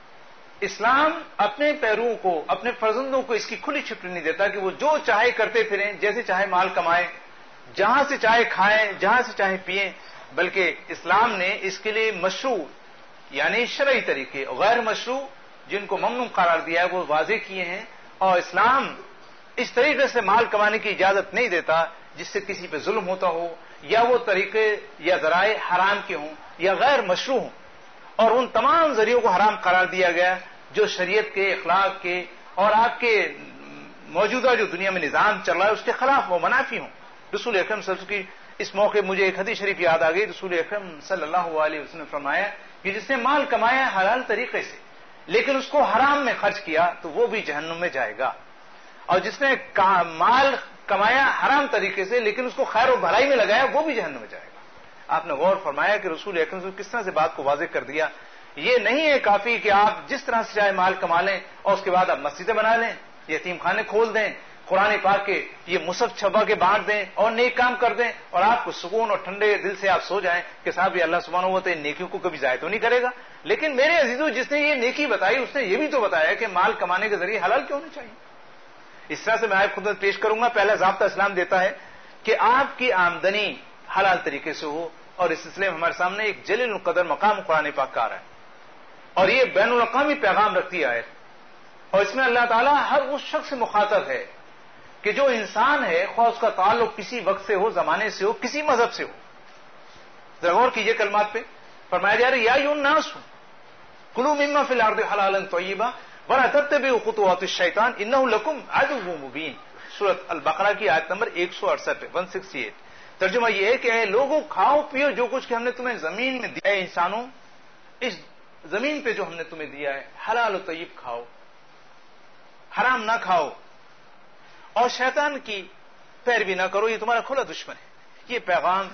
اسلام اپنے پیروں کو, اپنے فرزندوں کو اس کی کھلی چھٹی نہیں دیتا کہ وہ جو چاہے کرتے پھریں, جیسے چاہے مال کمائیں, جہاں سے چاہے کھائیں, جہاں سے چاہے پیئیں. بلکہ اسلام نے اس کے لیے مشروع یعنی شرعی طریقے, غیر مشروع جن کو ممنوع قرار دیا ہے وہ واضح کیے ہیں. اور اسلام اس طریقے سے مال کمانے کی اجازت نہیں دیتا جس سے کسی پہ ظلم ہوتا ہو, یا وہ طریقے یا ذرائع حرام کے ہوں یا غیر مشروع ہوں. اور ان تمام ذریعوں کو حرام قرار دیا گیا جو شریعت کے, اخلاق کے اور آپ کے موجودہ جو دنیا میں نظام چل رہا ہے اس کے خلاف ہو, منافی ہوں. رسول اکرم صلی اللہ علیہ وسلم کی اس موقع مجھے ایک حدیث شریف یاد آ گئی. رسول اکرم صلی اللہ علیہ وسلم نے فرمایا کہ جس نے مال کمایا حلال طریقے سے, لیکن اس کو حرام میں خرچ کیا تو وہ بھی جہنم میں جائے گا. اور جس نے مال کمایا حرام طریقے سے لیکن اس کو خیر و بھلائی میں لگایا وہ بھی جہنم میں جائے گا. آپ نے غور فرمایا کہ رسول اکرم صلی اللہ علیہ وسلم کس طرح سے بات کو واضح کر دیا. یہ نہیں ہے کافی کہ آپ جس طرح سے چاہے مال کما لیں اور اس کے بعد آپ مسجدیں بنا لیں, یتیم خانے کھول دیں, قرآن پاک کے یہ مصحف چھپا کے بانٹ دیں اور نیک کام کر دیں اور آپ کو سکون اور ٹھنڈے دل سے آپ سو جائیں کہ صاحب یہ اللہ سبحانہ و تعالی نیکیوں کو کبھی ضائع تو نہیں کرے گا. لیکن میرے عزیزو, جس نے یہ نیکی بتائی اس نے یہ بھی تو بتایا کہ مال کمانے کے ذریعے حلال کیوں ہونا چاہیے. اس طرح سے میں آپ خدمت پیش کروں گا. پہلا ضابطہ اسلام دیتا ہے کہ آپ کی آمدنی حلال طریقے سے ہو, اور اس سلسلے میں ہمارے سامنے ایک جلیل القدر مقام قرآن پاک کا آ رہا ہے اور یہ بین الاقوامی پیغام رکھتی ہے اور اس میں اللہ تعالیٰ ہر اس شخص سے مخاطب ہے کہ جو انسان ہے, خواہ اس کا تعلق کسی وقت سے ہو, زمانے سے ہو, کسی مذہب سے ہو. ذرا غور کیجئے کلمات پہ. فرمایا جا رہا ہے یا ایھا الناس کلوا مما فی الارض حلالا طیبا ولا تتبعوا خطوات الشیطان انہ لکم عدو مبین. سورۃ البقرہ کی آیت نمبر 168 168. ترجمہ یہ ہے کہ اے لوگوں, کھاؤ پیو جو کچھ کہ ہم نے تمہیں زمین میں دیا ہے. انسانوں, اس زمین پہ جو ہم نے تمہیں دیا ہے حلال و طیب کھاؤ, حرام نہ کھاؤ, اور شیطان کی پیروی نہ کرو, یہ تمہارا کھلا دشمن ہے. یہ پیغام,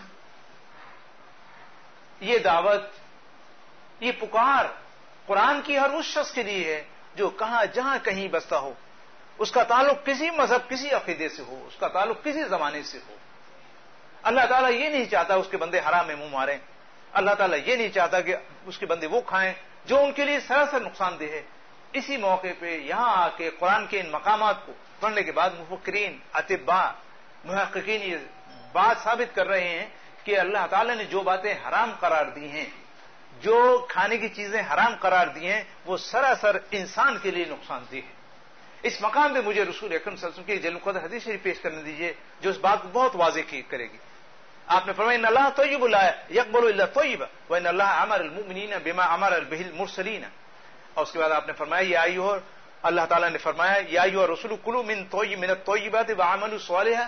یہ دعوت, یہ پکار قرآن کی ہر اس شخص کے لیے ہے جو جہاں کہیں بستا ہو, اس کا تعلق کسی مذہب, کسی عقیدے سے ہو, اس کا تعلق کسی زمانے سے ہو. اللہ تعالیٰ یہ نہیں چاہتا اس کے بندے حرام میں منہ ماریں. اللہ تعالیٰ یہ نہیں چاہتا کہ اس کے بندے وہ کھائیں جو ان کے لیے سراسر نقصان دہ ہے. اسی موقع پہ یہاں آ کے قرآن کے ان مقامات کو پڑھنے کے بعد مفکرین, اطباء, محققین یہ بات ثابت کر رہے ہیں کہ اللہ تعالیٰ نے جو باتیں حرام قرار دی ہیں, جو کھانے کی چیزیں حرام قرار دی ہیں, وہ سراسر انسان کے لیے نقصان دہ ہے. اس مقام پہ مجھے رسول اکرم صلی اللہ علیہ وسلم کی جلیل القدر حدیث شریف پیش کرنے دیجیے جو اس بات کو بہت واضح کرے گی. آپ نے فرمایا ان اللہ طیب لا یقبل الا طیبا وان اللہ امر المؤمنین بما امر به المرسلین. اور اس کے بعد آپ نے فرمایا یا ایھا, اللہ تعالیٰ نے فرمایا یا ایھا الرسل کلوا من الطیبات واعملوا صالحا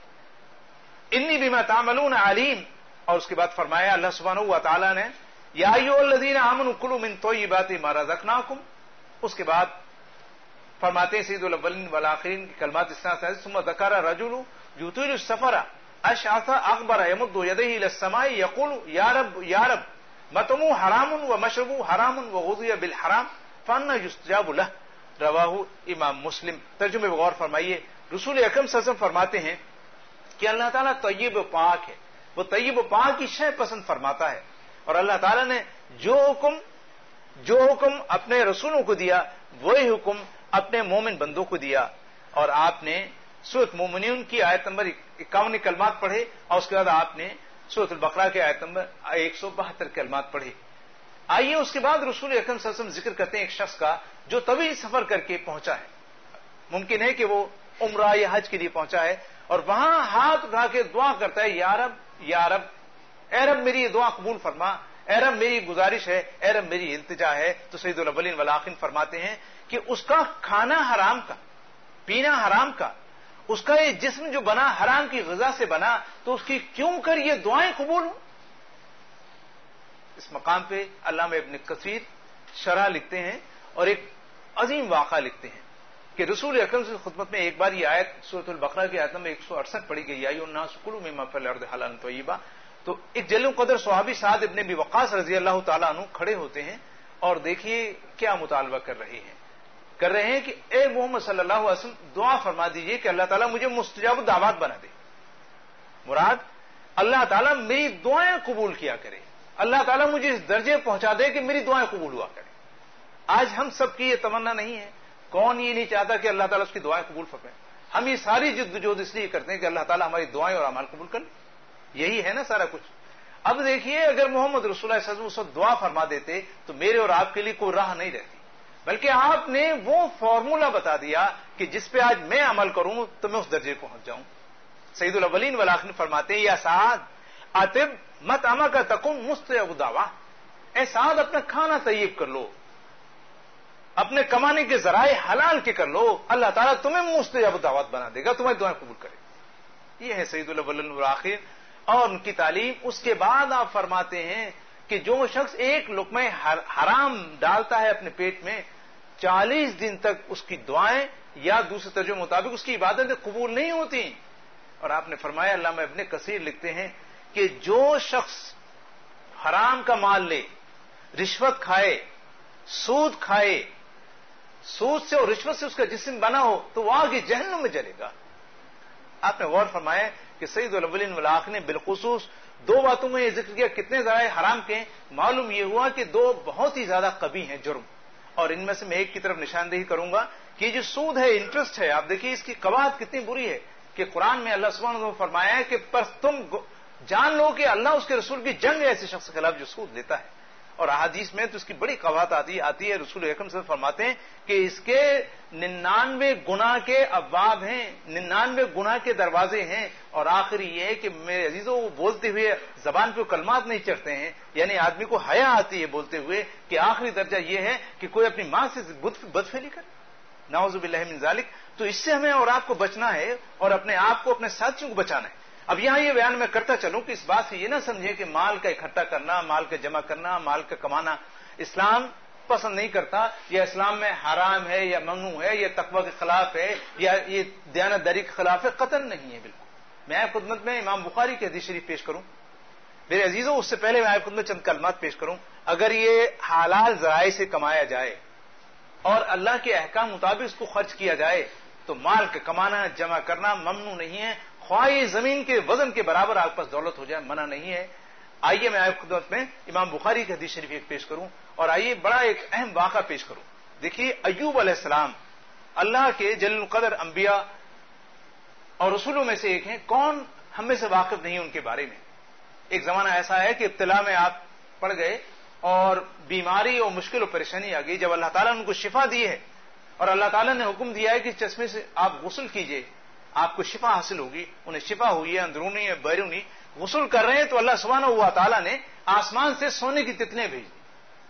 انی بما تعملون علیم. اور اس کے بعد فرمایا اللہ سبحانہ و تعالیٰ نے یا ایھا الذین آمنوا کلوا من طیبات ما رزقناکم. اس کے بعد فرماتے ہیں سید الاولین والآخرین کی کلمات اس طرح سے ثم ذکر رجل یطیل السفر اشعث اغبر یمد یدیہ الی السماء یقول یا رب مطعمہ حرام ومشربہ حرام وغذی بالحرام فانہ یستجاب لہ. رواہ امام مسلم. ترجمے میں غور فرمائیے. رسول اکرم صلی اللہ علیہ وسلم فرماتے ہیں کہ اللہ تعالیٰ طیب و پاک ہے, وہ طیب و پاک کی شے پسند فرماتا ہے. اور اللہ تعالیٰ نے جو حکم اپنے رسولوں کو دیا وہی حکم اپنے مومن بندوں کو دیا. اور آپ نے سورۃ مومنون کی آیت نمبر 51 کلمات پڑھے اور اس کے بعد آپ نے سورۃ البقرہ کے آیت نمبر 172 کلمات پڑھے. آئیے اس کے بعد رسول اکرم صلی اللہ علیہ وسلم ذکر کرتے ہیں ایک شخص کا جو طویل سفر کر کے پہنچا ہے. ممکن ہے کہ وہ عمرہ یا حج کے لیے پہنچا ہے اور وہاں ہاتھ اٹھا کے دعا کرتا ہے یا رب, اے رب میری یہ دعا قبول فرما, اے رب میری گزارش ہے, اے رب میری التجا ہے. تو سید الاولین والآخرین فرماتے ہیں کہ اس کا کھانا حرام کا, پینا حرام کا, اس کا یہ جسم جو بنا حرام کی غذا سے بنا, تو اس کی کیوں کر یہ دعائیں قبول ہوں. اس مقام پہ علامہ ابن کثیر شرح لکھتے ہیں اور ایک عظیم واقعہ لکھتے ہیں کہ رسول اکرم کی خدمت میں ایک بار یہ آیت سورۃ البقرہ کی آیت نمبر 168 پڑھی گئی یا ایھا الناس کلوا مما فی الارض حلالا طیبا. تو ایک جلیل القدر صحابی سعد ابن ابی وقاص رضی اللہ تعالیٰ عنہ کھڑے ہوتے ہیں اور دیکھیے کیا مطالبہ کر رہے ہیں کہ اے محمد صلی اللہ علیہ وسلم دعا فرما دیجئے کہ اللہ تعالیٰ مجھے مستجاب الدعوات بنا دے. مراد اللہ تعالیٰ میری دعائیں قبول کیا کرے, اللہ تعالیٰ مجھے اس درجے پہنچا دے کہ میری دعائیں قبول ہوا کرے. آج ہم سب کی یہ تمنا نہیں ہے. کون یہ نہیں چاہتا کہ اللہ تعالیٰ اس کی دعائیں قبول فرمائے. ہم یہ ساری جدوجہد اس لیے کرتے ہیں کہ اللہ تعالیٰ ہماری دعائیں اور اعمال قبول کر لے. یہی ہے نا سارا کچھ. اب دیکھیے اگر محمد رسول اللہ صلی اللہ علیہ وسلم اس وقت دعا فرما دیتے تو میرے اور آپ کے لیے کوئی راہ نہیں رہتی, بلکہ آپ نے وہ فارمولا بتا دیا کہ جس پہ آج میں عمل کروں تو میں اس درجے پہنچ جاؤں. سید الاولین والآخرین فرماتے ہیں یا سعد اطب مطعمک کا تکن مستجاب الدعوات. اے سعد اپنا کھانا طیب کر لو, اپنے کمانے کے ذرائع حلال کے کر لو, اللہ تعالیٰ تمہیں مستجاب الدعوات بنا دے گا, تمہاری دعائیں قبول کرے. یہ ہے سید الاولین والآخرین اور ان کی تعلیم. اس کے بعد آپ فرماتے ہیں کہ جو شخص ایک لقمہ حرام ڈالتا ہے اپنے پیٹ میں 40 دن تک اس کی دعائیں یا دوسرے ترجمے مطابق اس کی عبادتیں قبول نہیں ہوتی. اور آپ نے فرمایا، علامہ ابن کثیر لکھتے ہیں کہ جو شخص حرام کا مال لے، رشوت کھائے، سود کھائے، سود سے اور رشوت سے اس کا جسم بنا ہو تو وہ آگے جہنم میں جلے گا. آپ نے غور فرمایا کہ سید الاولین والآخرین نے بالخصوص 2 باتوں میں یہ ذکر کیا. کتنے ذرائع حرام کے ہیں؟ معلوم یہ ہوا کہ 2 بہت ہی زیادہ قبیح ہیں جرم، اور ان میں سے میں ایک کی طرف نشاندہی کروں گا کہ جو سود ہے، انٹرسٹ ہے، آپ دیکھیے اس کی قواعد کتنی بری ہے کہ قرآن میں اللہ سبحانہ وتعالی نے فرمایا ہے کہ پر تم جان لو کہ اللہ اس کے رسول کی جنگ ہے ایسے شخص کے خلاف جو سود لیتا ہے. اور احادیث میں تو اس کی بڑی قواعد آتی ہے. رسول اکرم صلی اللہ علیہ وسلم فرماتے ہیں کہ اس کے 99 گناہ کے ابواب ہیں، 99 گناہ کے دروازے ہیں، اور آخری یہ ہے کہ میرے عزیزوں وہ بولتے ہوئے زبان پہ کلمات نہیں چڑھتے ہیں، یعنی آدمی کو حیا آتی ہے بولتے ہوئے کہ آخری درجہ یہ ہے کہ کوئی اپنی ماں سے بدفعلی کرے، نعوذ باللہ من ذالک. تو اس سے ہمیں اور آپ کو بچنا ہے اور اپنے آپ کو، اپنے ساتھیوں کو بچانا ہے. اب یہاں یہ بیان میں کرتا چلوں کہ اس بات سے یہ نہ سمجھے کہ مال کا اکٹھا کرنا، مال کا جمع کرنا، مال کا کمانا اسلام پسند نہیں کرتا، یا اسلام میں حرام ہے یا ممنوع ہے یا تقوی کے خلاف ہے یا یہ دیانتداری کے خلاف ہے، قطعاً نہیں ہے بالکل. میں آپ خدمت میں امام بخاری کی حدیث شریف پیش کروں میرے عزیزوں. اس سے پہلے میں آپ خدمت چند کلمات پیش کروں. اگر یہ حلال ذرائع سے کمایا جائے اور اللہ کے احکام مطابق اس کو خرچ کیا جائے تو مال کا کمانا، جمع کرنا ممنوع نہیں ہے، خواہ زمین کے وزن کے برابر آپ کے پاس دولت ہو جائے، منع نہیں ہے. آئیے میں آپ کی خدمت میں امام بخاری کی حدیث شریف ایک پیش کروں، اور آئیے بڑا ایک اہم واقعہ پیش کروں. دیکھیے ایوب علیہ السلام اللہ کے جلیل القدر انبیاء اور رسولوں میں سے ایک ہیں. کون ہم میں سے واقف نہیں ان کے بارے میں؟ ایک زمانہ ایسا ہے کہ ابتلا میں آپ پڑ گئے اور بیماری اور مشکل و پریشانی آ گئی. جب اللہ تعالیٰ نے ان کو شفا دی ہے اور اللہ تعالیٰ نے حکم دیا ہے کہ اس چشمے سے آپ غسل کیجئے، آپ کو شفا حاصل ہوگی، انہیں شفا ہوئی ہے اندرونی ہے بیرونی. غسل کر رہے ہیں تو اللہ سبحانہ و تعالیٰ نے آسمان سے سونے کی تتلیاں بھیج دی.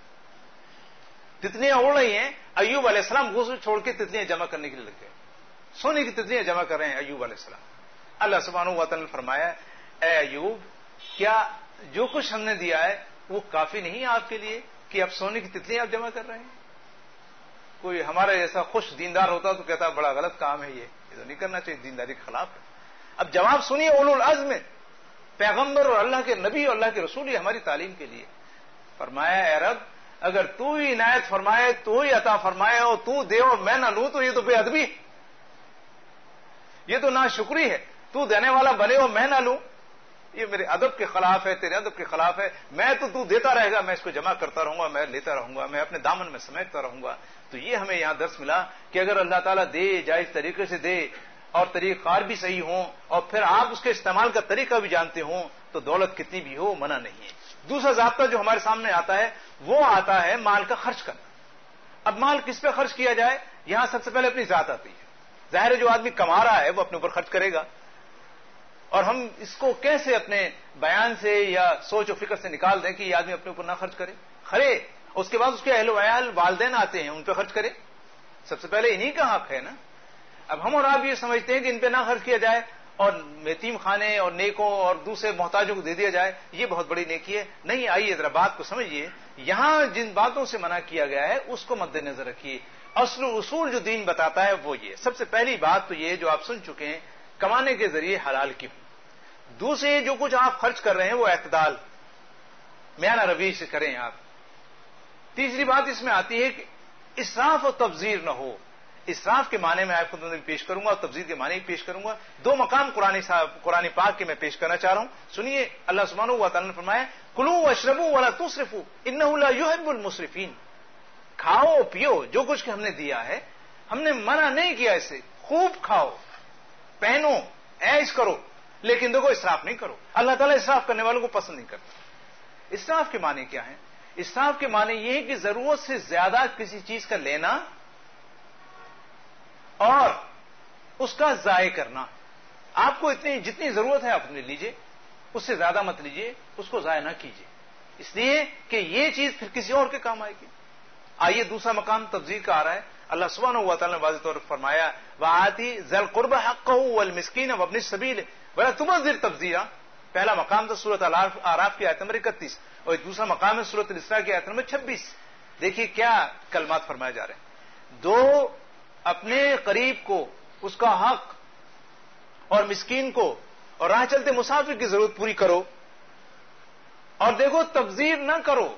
تتلیاں اڑ رہی ہیں، ایوب علیہ السلام غسل چھوڑ کے تتلیاں جمع کرنے کے لیے لگ گئے. سونے کی تتلیاں جمع کر رہے ہیں ایوب علیہ السلام. اللہ سبحانہ و تعالیٰ نے فرمایا، اے ایوب، کیا جو کچھ ہم نے دیا ہے وہ کافی نہیں آپ کے لیے کہ اب سونے کی تتلیاں آپ جمع کر رہے ہیں؟ کوئی ہمارا جیسا خوش دیندار ہوتا تو کہتا بڑا غلط کام ہے، یہ تو نہیں کرنا چاہیے، دینداری کے خلاف ہے. اب جواب سنیے اولو العزم پیغمبر اور اللہ کے نبی اور اللہ کے رسول یہ ہماری تعلیم کے لیے. فرمایا، اے رب، اگر تو ہی عنایت فرمائے، تو ہی عطا فرمائے اور تو دے اور میں نہ لوں تو یہ تو بے ادبی، یہ تو ناشکری ہے. تو دینے والا بنے اور میں نہ لوں، یہ میرے ادب کے خلاف ہے، تیرے ادب کے خلاف ہے. میں تو دیتا رہے گا، میں اس کو جمع کرتا رہوں گا، میں لیتا رہوں گا، میں اپنے دامن میں سمیٹتا رہوں گا. تو یہ ہمیں یہاں درس ملا کہ اگر اللہ تعالیٰ دے، جائز طریقے سے دے اور طریقہ کار بھی صحیح ہوں اور پھر آپ اس کے استعمال کا طریقہ بھی جانتے ہوں تو دولت کتنی بھی ہو منع نہیں ہے. دوسرا ضابطہ جو ہمارے سامنے آتا ہے وہ آتا ہے مال کا خرچ کرنا. اب مال کس پہ خرچ کیا جائے؟ یہاں سب سے پہلے اپنی ذات آتی ہے. ظاہر ہے جو آدمی کما رہا ہے وہ اپنے اوپر خرچ کرے گا، اور ہم اس کو کیسے اپنے بیان سے یا سوچ و فکر سے نکال دیں کہ یہ آدمی اپنے اوپر نہ خرچ کرے؟ خرے اس کے بعد اس کے اہل و عیال والدین آتے ہیں، ان پہ خرچ کرے. سب سے پہلے انہی کا حق ہے نا. اب ہم اور آپ یہ سمجھتے ہیں کہ ان پہ نہ خرچ کیا جائے اور یتیم خانے اور نیکوں اور دوسرے محتاجوں کو دے دیا جائے، یہ بہت بڑی نیکی ہے. نہیں، آئیے ذرا بات کو سمجھیے. یہاں جن باتوں سے منع کیا گیا ہے اس کو مد نظر رکھیے. اصل اصول جو دین بتاتا ہے وہ یہ. سب سے پہلی بات تو یہ جو آپ سن چکے ہیں، کمانے کے ذریعے حلال کی. دوسرے جو کچھ آپ خرچ کر رہے ہیں وہ اعتدال میانہ روی سے کریں آپ. تیسری بات اس میں آتی ہے کہ اسراف و تبذیر نہ ہو. اسراف کے معنی میں آپ کو پیش کروں گا اور تبذیر کے معنی پیش کروں گا. 2 مقام قرآن پاک کے میں پیش کرنا چاہ رہا ہوں. سنیے، اللہ سبحانہ و تعالیٰ نے فرمایا، کلوا واشربوا ولا تسرفوا انه لا يحب المسرفين. کھاؤ پیو جو کچھ کہ ہم نے دیا ہے، ہم نے منع نہیں کیا اسے. خوب کھاؤ، پہنو، عیش کرو، لیکن دیکھو اسراف نہیں کرو. اللہ تعالیٰ اسراف کرنے والوں کو پسند نہیں کرتا. اسراف کے معنی کیا ہے؟ اسراف کے معنی یہ ہے کہ ضرورت سے زیادہ کسی چیز کا لینا اور اس کا ضائع کرنا. آپ کو جتنی ضرورت ہے آپ نے لیجئے، اس سے زیادہ مت لیجئے، اس کو ضائع نہ کیجئے، اس لیے کہ یہ چیز پھر کسی اور کے کام آئے گی. آئیے دوسرا مقام تبذیر کا آ رہا ہے. اللہ سبحانہ و تعالیٰ نے واضح طور پر فرمایا، وآتی ذی القربى حقہ والمسکین وابن السبیل ولا تبذر تبذیرا. پہلا مقام تھا سورۃ الاعراف کی آیت نمبر 31 اور دوسرا مقام ہے سورۃ الاسراء کی آیت نمبر 26. دیکھیے کیا کلمات فرمائے جا رہے ہیں. دو، اپنے قریب کو اس کا حق اور مسکین کو اور راہ چلتے مسافر کی ضرورت پوری کرو. اور دیکھو تبذیر نہ کرو.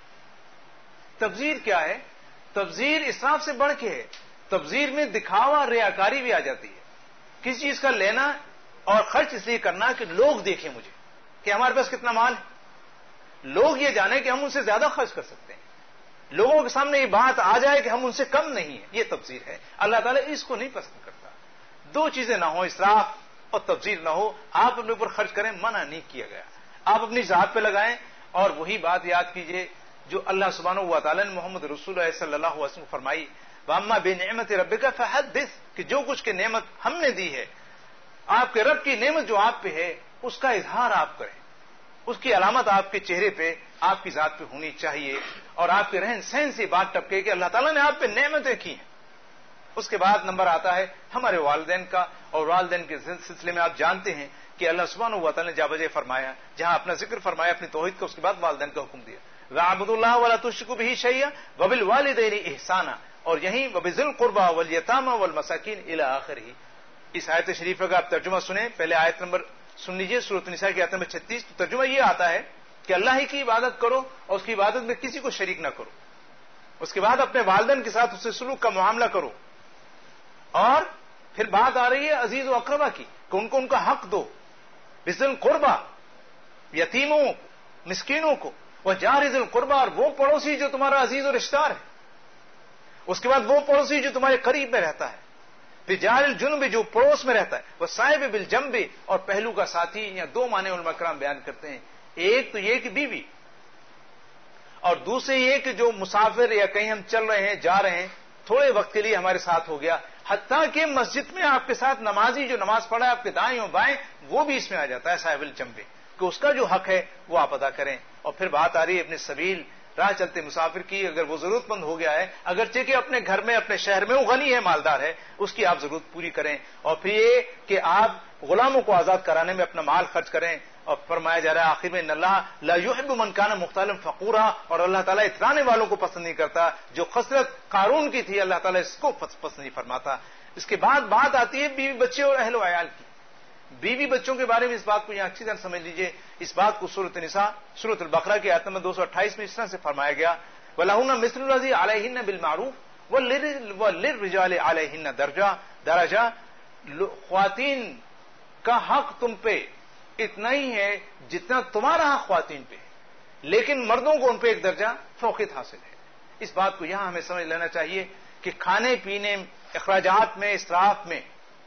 تبذیر کیا ہے؟ تبذیر اسراف سے بڑھ کے ہے. تبذیر میں دکھاوا، ریاکاری بھی آ جاتی ہے. کسی چیز کا لینا اور خرچ اس لیے کرنا کہ لوگ دیکھیں مجھے کہ ہمارے پاس کتنا مال ہے، لوگ یہ جانیں کہ ہم ان سے زیادہ خرچ کر سکتے ہیں، لوگوں کے سامنے یہ بات آ جائے کہ ہم ان سے کم نہیں ہیں. یہ تبذیر ہے. اللہ تعالیٰ اس کو نہیں پسند کرتا. دو چیزیں نہ ہوں، اسراف اور تبذیر نہ ہو. آپ اپنے اوپر خرچ کریں، منع نہیں کیا گیا. آپ اپنی ذات پہ لگائیں. اور وہی بات یاد کیجئے جو اللہ سبحانہ و تعالیٰ نے محمد رسول اللہ صلی اللہ علیہ وسلم کو فرمائی، وَأَمَّا بِنِعْمَةِ رَبِّكَ فَحَدِّثْ، کہ جو کچھ کی نعمت ہم نے دی ہے، آپ کے رب کی نعمت جو آپ پہ ہے اس کا اظہار آپ کریں. اس کی علامت آپ کے چہرے پہ، آپ کی ذات پہ ہونی چاہیے، اور آپ کے رہن سہن سے بات ٹپکے کہ اللہ تعالیٰ نے آپ پہ نعمتیں کی ہیں. اس کے بعد نمبر آتا ہے ہمارے والدین کا. اور والدین کے سلسلے میں آپ جانتے ہیں کہ اللہ سبحانہ و تعالیٰ نے جا بجے فرمایا، جہاں اپنا ذکر فرمایا اپنی توحید کا، اس کے بعد والدین کا حکم دیا، وَاعْبُدُوا اللَّهَ وَلَا تُشْرِكُوا بِهِ شَيْئًا وَبِالْوَالِدَيْنِ إِحْسَانًا، اور یہیں وَبِذِي الْقُرْبَى وَالْيَتَامَى وَالْمَسَاكِينِ إِلَى آخِرِهِ. اس آیت شریفہ کا آپ ترجمہ سنیں. پہلے آیت نمبر سن لیجئے، سورۃ النساء کی آیت نمبر 36. تو ترجمہ یہ آتا ہے کہ اللہ ہی کی عبادت کرو اور اس کی عبادت میں کسی کو شریک نہ کرو. اس کے بعد اپنے والدین کے ساتھ اس سے سلوک کا معاملہ کرو. اور پھر بات آ رہی ہے عزیز و اقربا کی کہ ان کا حق دو. بذل القربا، یتیموں، مسکینوں کو، وہ جار ذی القربا، اور وہ پڑوسی جو تمہارا عزیز و رشتہ ہے. اس کے بعد وہ پڑوسی جو تمہارے قریب میں رہتا ہے، پھر جار الجنب جو پڑوس میں رہتا ہے، وہ صاحب بالجنب، اور پہلو کا ساتھی. یا دو معنی علماء کرام بیان کرتے ہیں. ایک تو یہ کہ بیوی، اور دوسرے یہ کہ جو مسافر یا کہیں ہم چل رہے ہیں، جا رہے ہیں، تھوڑے وقت کے لیے ہمارے ساتھ ہو گیا. حتیٰ کہ مسجد میں آپ کے ساتھ نمازی جو نماز پڑھا ہے آپ کے دائیں اور بائیں، وہ بھی اس میں آ جاتا ہے صاحب الجنب، کہ اس کا جو حق ہے وہ آپ ادا کریں. اور پھر بات آ رہی ہے ابن سبیل، راہ چلتے مسافر کی. اگر وہ ضرورت مند ہو گیا ہے، اگرچہ کہ اپنے گھر میں اپنے شہر میں وہ غنی ہے، مالدار ہے، اس کی آپ ضرورت پوری کریں. اور پھر یہ کہ آپ غلاموں کو آزاد کرانے میں اپنا مال خرچ کریں. اور فرمایا جا رہا ہے آخر میں ان اللہ لا يحب من كان مختالا فخورا، اور اللہ تعالیٰ اترانے والوں کو پسند نہیں کرتا. جو خسرت قارون کی تھی اللہ تعالیٰ اس کو پسند نہیں فرماتا. اس کے بعد بات آتی ہے بیوی بچے اور اہل و عیال کی. بیوی بچوں کے بارے میں اس بات کو یہاں اچھی طرح سمجھ لیجئے. اس بات کو سورۃ النساء، سورۃ البقرہ کی آیت نمبر 228 میں اس طرح سے فرمایا گیا، وَلَهُنَّ مِثْلُ الَّذِي عَلَيْهِنَّ بِالْمَعْرُوفِ وَلِلرِّجَالِ عَلَيْهِنَّ درجہ. خواتین کا حق تم پہ اتنا ہی ہے جتنا تمہارا حق خواتین پہ ہے، لیکن مردوں کو ان پہ ایک درجہ فوقیت حاصل ہے. اس بات کو یہاں ہمیں سمجھ لینا چاہیے کہ کھانے پینے، اخراجات میں، اسراف میں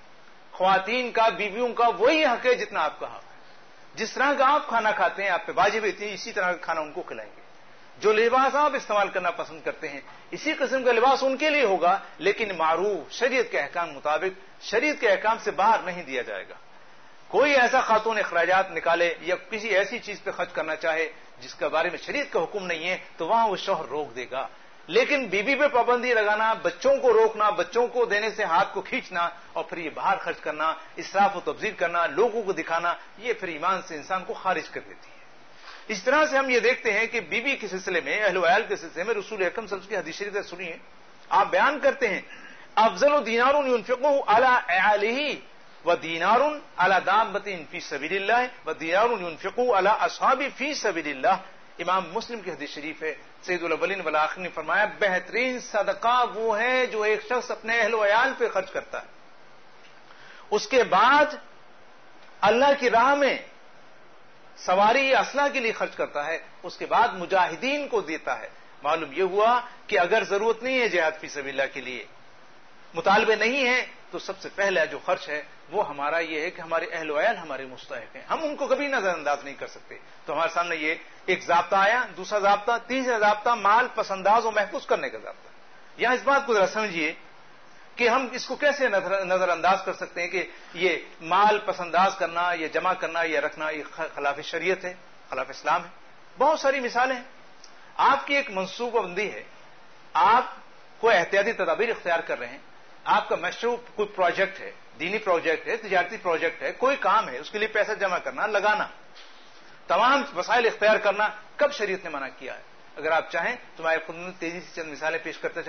خواتین کا، بیویوں کا وہی حق ہے جتنا آپ کا حق ہے. جس طرح کا آپ کھانا کھاتے ہیں آپ پہ واجب ہے، اسی طرح کا کھانا ان کو کھلائیں گے. جو لباس آپ استعمال کرنا پسند کرتے ہیں اسی قسم کا لباس ان کے لیے ہوگا، لیکن معروف شریعت کے احکام مطابق، شریعت کے احکام سے باہر نہیں دیا جائے گا. کوئی ایسا خاتون اخراجات نکالے یا کسی ایسی چیز پہ خرچ کرنا چاہے جس کے بارے میں شریعت کا حکم نہیں ہے تو وہاں وہ شوہر روک دے گا. لیکن بیوی پہ پابندی لگانا، بچوں کو روکنا، بچوں کو دینے سے ہاتھ کو کھینچنا، اور پھر یہ باہر خرچ کرنا، اسراف و تبذیر کرنا، لوگوں کو دکھانا، یہ پھر ایمان سے انسان کو خارج کر دیتی ہے. اس طرح سے ہم یہ دیکھتے ہیں کہ بیوی کے سلسلے میں، اہل و عیال کے سلسلے میں رسول اکرم صلی اللہ علیہ وسلم کی حدیث شریف سنیے. آپ بیان کرتے ہیں افضل دینار ينفقه على عیاله ودینار على دابة فی سبیل اللہ ودینار ينفقه على اصحاب فی سبیل اللہ. امام مسلم کی حدیث شریف ہے. سید الاولین والآخرین نے فرمایا بہترین صدقہ وہ ہے جو ایک شخص اپنے اہل و عیال پہ خرچ کرتا ہے، اس کے بعد اللہ کی راہ میں سواری اسلحہ کے لیے خرچ کرتا ہے، اس کے بعد مجاہدین کو دیتا ہے. معلوم یہ ہوا کہ اگر ضرورت نہیں ہے جہاد فی سبیل اللہ کے لیے، مطالبے نہیں ہیں، تو سب سے پہلا جو خرچ ہے وہ ہمارا یہ ہے کہ ہمارے اہل و عیال ہمارے مستحق ہیں، ہم ان کو کبھی نظر انداز نہیں کر سکتے. تو ہمارے سامنے یہ ایک ضابطہ آیا، دوسرا ضابطہ، تیسرا ضابطہ مال پسنداز و محفوظ کرنے کا ضابطہ. یہاں اس بات کو ذرا سمجھیے کہ ہم اس کو کیسے نظر انداز کر سکتے ہیں کہ یہ مال پسنداز کرنا، یہ جمع کرنا، یہ رکھنا، یہ خلاف شریعت ہے، خلاف اسلام ہے. بہت ساری مثالیں ہیں. آپ کی ایک منصوبہ بندی ہے، آپ کوئی احتیاطی تدابیر اختیار کر رہے ہیں، آپ کا مشروع کوئی پروجیکٹ ہے، دینی پروجیکٹ ہے، تجارتی پروجیکٹ ہے، کوئی کام ہے، اس کے لیے پیسہ جمع کرنا، لگانا، تمام وسائل اختیار کرنا، کب شریعت نے منع کیا ہے؟ اگر آپ چاہیں تو میں خود تیزی سے چند مثالیں پیش کرتے چلوں.